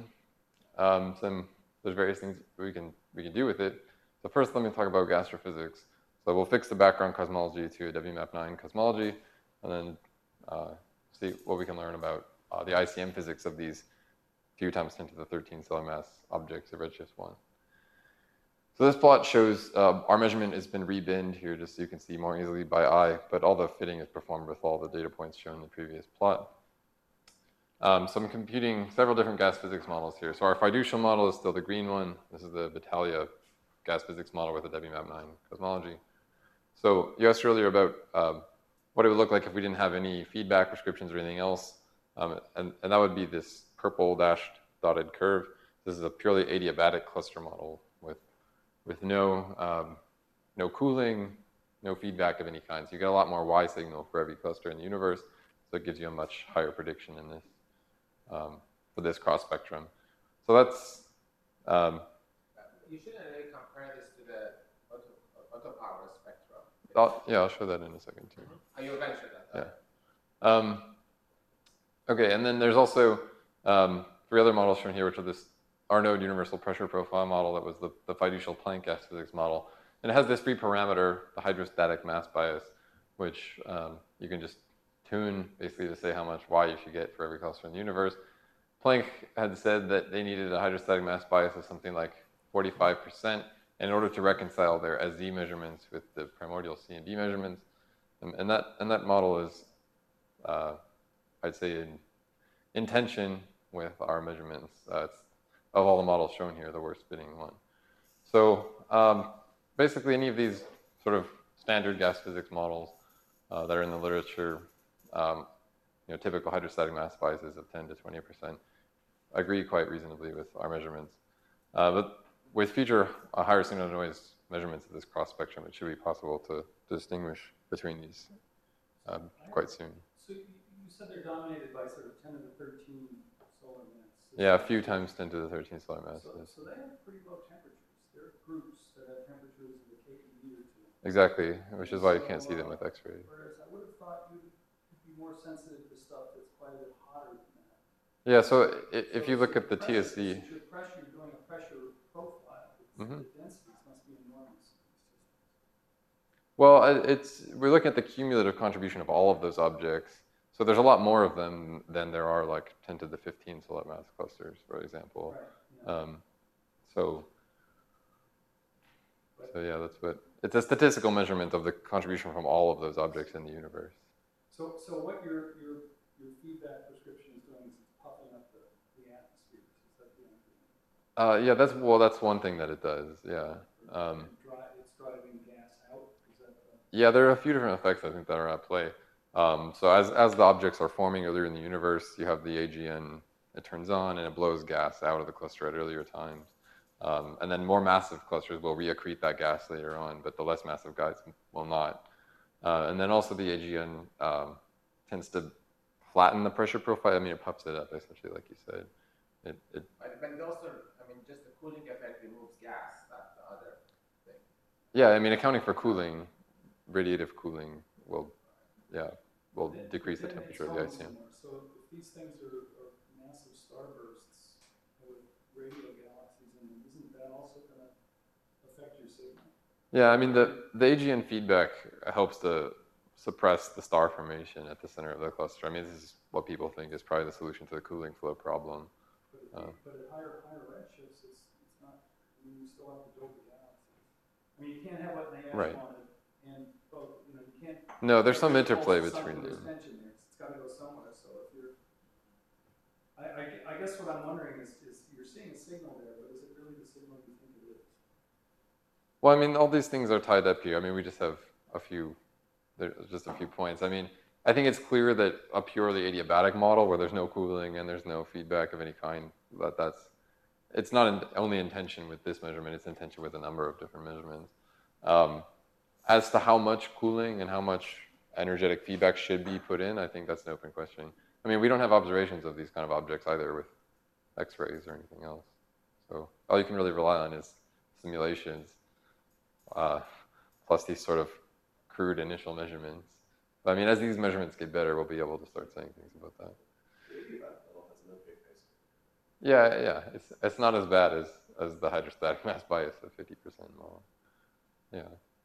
There's various things we can do with it. So first, let me talk about gastrophysics. So we'll fix the background cosmology to a WMAP9 cosmology, and then see what we can learn about the ICM physics of these few times 10 to the 13 solar mass objects at redshift 1. So this plot shows our measurement has been rebinned here just so you can see more easily by eye, but all the fitting is performed with all the data points shown in the previous plot. So I'm computing several different gas physics models here. So our fiducial model is still the green one. This is the Battaglia gas physics model with a WMAP9 cosmology. So you asked earlier about what it would look like if we didn't have any feedback prescriptions or anything else. And that would be this purple dashed dotted curve. This is a purely adiabatic cluster model with no cooling, no feedback of any kind. So you get a lot more Y signal for every cluster in the universe. So it gives you a much higher prediction in this for this cross spectrum. So that's You shouldn't really compare this to the auto power spectrum. I'll show that in a second too. Oh, you were going to show that? Yeah. Okay, and then there's also 3 other models shown here, which are this R-node universal pressure profile model that was the fiducial Planck gas physics model. And it has this free parameter, the hydrostatic mass bias, which you can just tune basically to say how much Y you should get for every cluster in the universe. Planck had said that they needed a hydrostatic mass bias of something like 45% in order to reconcile their SZ measurements with the primordial CMB measurements. And that model is, I'd say, in tension with our measurements. It's, of all the models shown here, the worst fitting one. So basically, any of these sort of standard gas physics models that are in the literature, typical hydrostatic mass biases of 10 to 20%, agree quite reasonably with our measurements. But with future higher signal noise measurements of this cross spectrum, it should be possible to distinguish between these quite soon. So you said they're dominated by sort of 10 to the 13 solar mass. Yeah, a few times 10 to the 13 solar masses. So they have pretty low temperatures. There are groups that have temperatures of a keV or 2. Exactly, which is why you can't see them with X-ray. Whereas I would have thought you'd be more sensitive to stuff that's quite a bit hotter than that. Yeah, so if you look at the TSC... Since you're doing a pressure profile, the densities must be enormous. Well, we're looking at the cumulative contribution of all of those objects. So there's a lot more of them than there are like 10 to the 15 solar mass clusters, for example. Right, yeah. So yeah, that's what, it's a statistical measurement of the contribution from all of those objects in the universe. So what your feedback prescription is doing is it's puffing up the atmosphere. Is that the idea? Yeah, that's one thing that it does. Yeah. It's driving gas out. Is that Yeah, there are a few different effects I think that are at play. So as the objects are forming earlier in the universe, you have the AGN, it turns on and it blows gas out of the cluster at earlier times. And then more massive clusters will reaccrete that gas later on, but the less massive guys will not. And then also the AGN tends to flatten the pressure profile. I mean, it puffs it up, essentially, like you said. But it also, I mean, just the cooling effect removes gas, not the other thing. Yeah, I mean, accounting for cooling, radiative cooling will decrease the Then temperature it's of the almost ICM. similar. So if these things are massive starbursts with radio galaxies in them, isn't that also going to affect your signal? Yeah, I mean, the AGN feedback helps to suppress the star formation at the center of the cluster. I mean, this is what people think is probably the solution to the cooling flow problem. But at higher redshifts, it's not, I mean, you still have to build the galaxies. I mean, you can't have what Nash Right. wanted and both, you know, you can't. No, there's some there's interplay also between something, there's them. tension there. It's got to go somewhere. So if you're, I guess what I'm wondering is you're seeing a signal there, but is it really the signal you think it is? Well, I mean, all these things are tied up here. I mean, we just have there's just a few points. I mean, I think it's clear that a purely adiabatic model where there's no cooling and there's no feedback of any kind, it's not only in tension with this measurement, it's in tension with a number of different measurements. As to how much cooling and how much energetic feedback should be put in, I think that's an open question. I mean, we don't have observations of these kind of objects either with X-rays or anything else. So all you can really rely on is simulations, plus these sort of crude initial measurements. But I mean, as these measurements get better, we'll be able to start saying things about that. Maybe that level has no big base. Yeah, it's not as bad as the hydrostatic mass bias of 50% model. Yeah.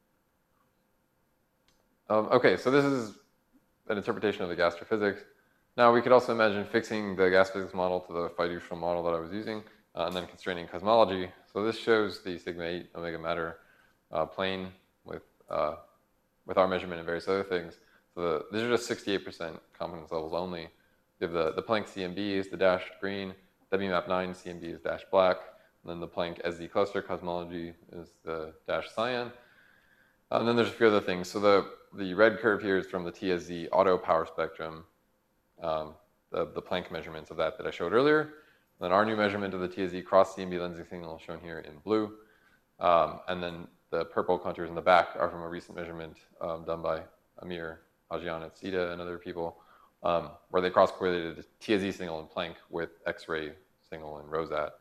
Okay, so this is an interpretation of the gas physics. Now we could also imagine fixing the gas physics model to the fiducial model that I was using, and then constraining cosmology. So this shows the sigma 8 omega matter plane with our measurement and various other things. So these are just 68% confidence levels only. You have the Planck CMB is the dashed green, WMAP 9 CMB is dashed black, and then the Planck SZ cluster cosmology is the dashed cyan. And then there's a few other things. So the red curve here is from the TSZ auto power spectrum, the Planck measurements of that I showed earlier. And then our new measurement of the TSZ cross CMB lensing signal shown here in blue. And then the purple contours in the back are from a recent measurement done by Amir Hajian at CETA and other people, where they cross-correlated the TSZ signal in Planck with X-ray signal in Rosat.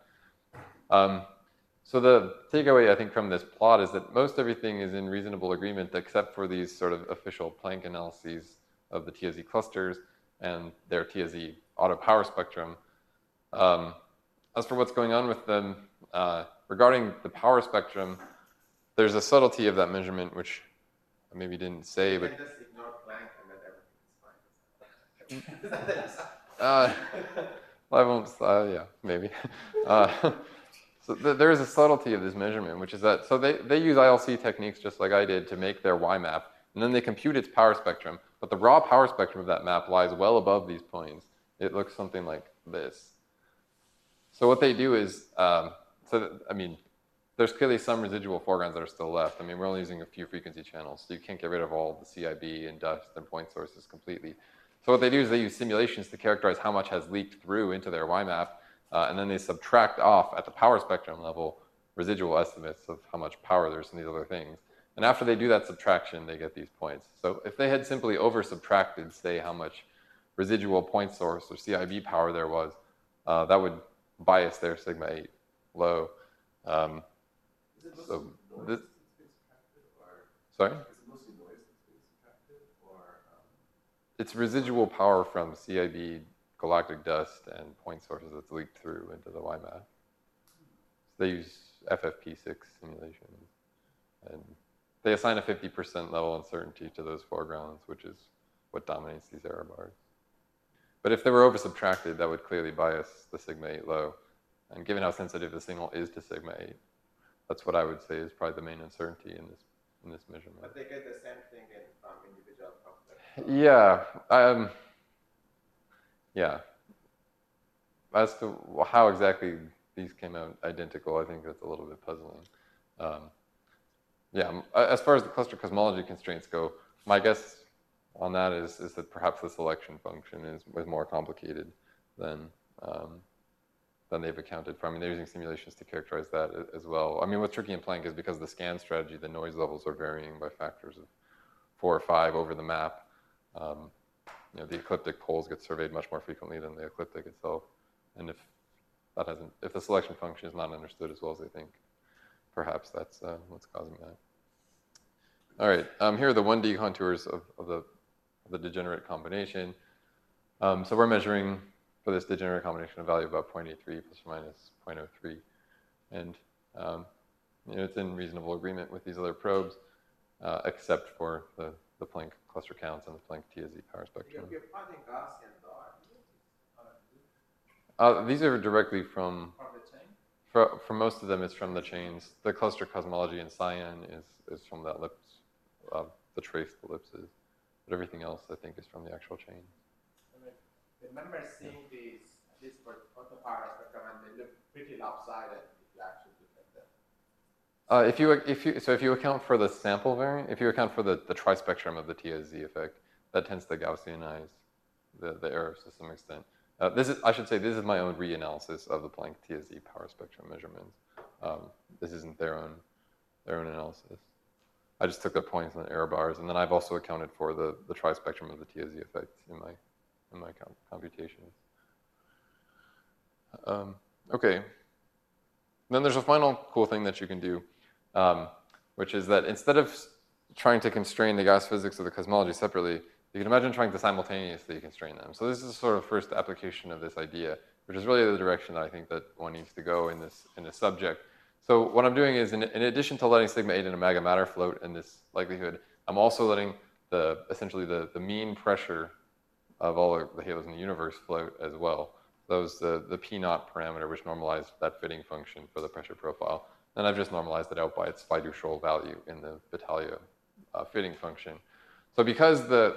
So the takeaway, I think, from this plot is that most everything is in reasonable agreement except for these sort of official Planck analyses of the TSZ clusters and their TSZ auto power spectrum. As for what's going on with them, regarding the power spectrum, there's a subtlety of that measurement, which I maybe didn't say, but... You can just ignore Planck and then everything is fine. I won't, yeah, maybe. So there is a subtlety of this measurement, which is that, so they use ILC techniques just like I did to make their Y map, and then they compute its power spectrum, but the raw power spectrum of that map lies well above these points. It looks something like this. So what they do is, I mean, there's clearly some residual foregrounds that are still left. I mean, we're only using a few frequency channels, so you can't get rid of all the CIB and dust and point sources completely. So what they do is they use simulations to characterize how much has leaked through into their Y map, and then they subtract off at the power spectrum level residual estimates of how much power there's in these other things. And after they do that subtraction, they get these points. So if they had simply over-subtracted, say, how much residual point source or CIB power there was, that would bias their sigma 8 low. Is it So mostly noise this, that's being subtracted, or sorry? is it mostly noise that's being subtracted, or It's residual power from CIB galactic dust and point sources that's leaked through into the YMAP. So they use FFP6 simulations, and they assign a 50% level uncertainty to those foregrounds, which is what dominates these error bars. But if they were over-subtracted, that would clearly bias the sigma 8 low. And given how sensitive the signal is to sigma 8, that's what I would say is probably the main uncertainty in this measurement. But they get the same thing from individual complex. Yeah. As to how exactly these came out identical, I think that's a little bit puzzling. As far as the cluster cosmology constraints go, my guess on that is that perhaps the selection function was more complicated than they've accounted for. I mean, they're using simulations to characterize that as well. I mean, what's tricky in Planck is because of the scan strategy, the noise levels are varying by factors of 4 or 5 over the map. The ecliptic poles get surveyed much more frequently than the ecliptic itself. And if the selection function is not understood as well as they think, perhaps that's what's causing that. All right, here are the 1D contours of the degenerate combination. So we're measuring for this degenerate combination a value of about 0.83 plus or minus 0.03. And it's in reasonable agreement with these other probes, except for the Planck cluster counts and the Planck TSZ power spectrum. You're plotting Gaussian though, aren't you? These are directly from the chain? for most of them, it's from the chains. The cluster cosmology in cyan is from the ellipse, the traced ellipses. But everything else, I think, is from the actual chain. I remember seeing these, at least for the power spectrum, and they look pretty lopsided if you actually look at them. If you account for the sample variant, if you account for the trispectrum of the TSZ effect, that tends to Gaussianize the errors to some extent. This is my own reanalysis of the Planck TSZ power spectrum measurements. This isn't their own analysis. I just took the points on the error bars, and then I've also accounted for the trispectrum of the TSZ effect in my computations. Okay. Then there's a final cool thing that you can do, which is that instead of trying to constrain the gas physics of the cosmology separately, you can imagine trying to simultaneously constrain them. So this is sort of first application of this idea, which is really the direction that I think that one needs to go in this subject. So what I'm doing is, in addition to letting sigma 8 in a maga matter float in this likelihood, I'm also letting essentially the mean pressure of all of the halos in the universe float as well. The P naught parameter, which normalized that fitting function for the pressure profile. Then I've just normalized it out by its phi Duchol value in the Battaglia fitting function. So because the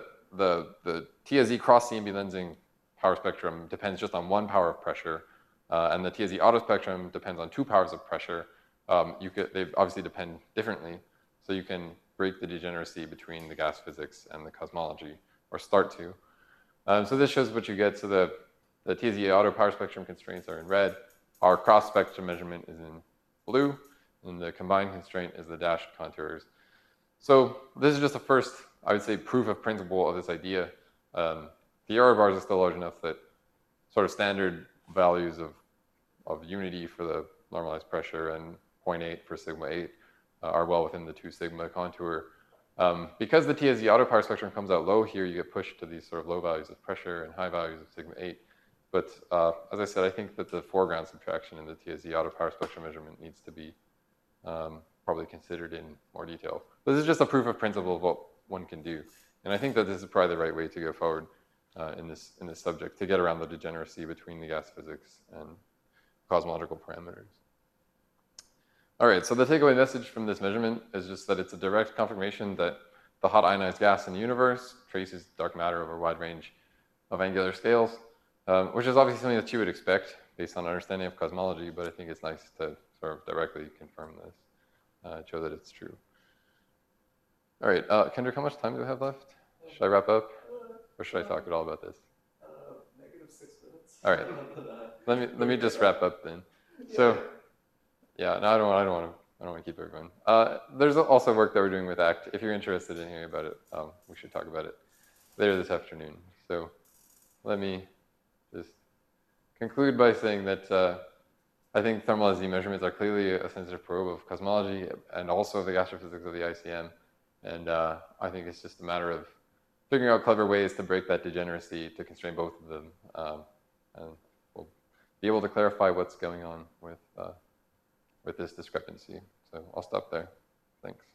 TSZ cross CMB lensing power spectrum depends just on 1 power of pressure, and the TSZ auto spectrum depends on 2 powers of pressure, they obviously depend differently. So you can break the degeneracy between the gas physics and the cosmology, or start to. So this shows what you get. So the TSZ auto power spectrum constraints are in red. Our cross spectrum measurement is in blue, and the combined constraint is the dashed contours. So this is just the first, I would say, proof of principle of this idea. The error bars are still large enough that sort of standard values of unity for the normalized pressure and 0.8 for sigma 8 are well within the 2 sigma contour. Because the TSZ auto power spectrum comes out low here, you get pushed to these sort of low values of pressure and high values of sigma 8. But as I said, I think that the foreground subtraction in the TSZ auto power spectrum measurement needs to be probably considered in more detail. This is just a proof of principle of what one can do. And I think that this is probably the right way to go forward in this subject, to get around the degeneracy between the gas physics and cosmological parameters. All right, so the takeaway message from this measurement is just that it's a direct confirmation that the hot ionized gas in the universe traces dark matter over a wide range of angular scales, which is obviously something that you would expect based on understanding of cosmology, but I think it's nice to sort of directly confirm this, show that it's true. All right, Kendrick, how much time do we have left? Should I wrap up, or should I talk at all about this? -6 minutes. All right, let me just wrap up then. So, yeah, no, I don't want to keep everyone. There's also work that we're doing with ACT. If you're interested in hearing about it, we should talk about it later this afternoon. So, let me just conclude by saying that I think thermal SZ measurements are clearly a sensitive probe of cosmology and also the astrophysics of the ICM. And I think it's just a matter of figuring out clever ways to break that degeneracy to constrain both of them. And we'll be able to clarify what's going on with this discrepancy. So I'll stop there. Thanks.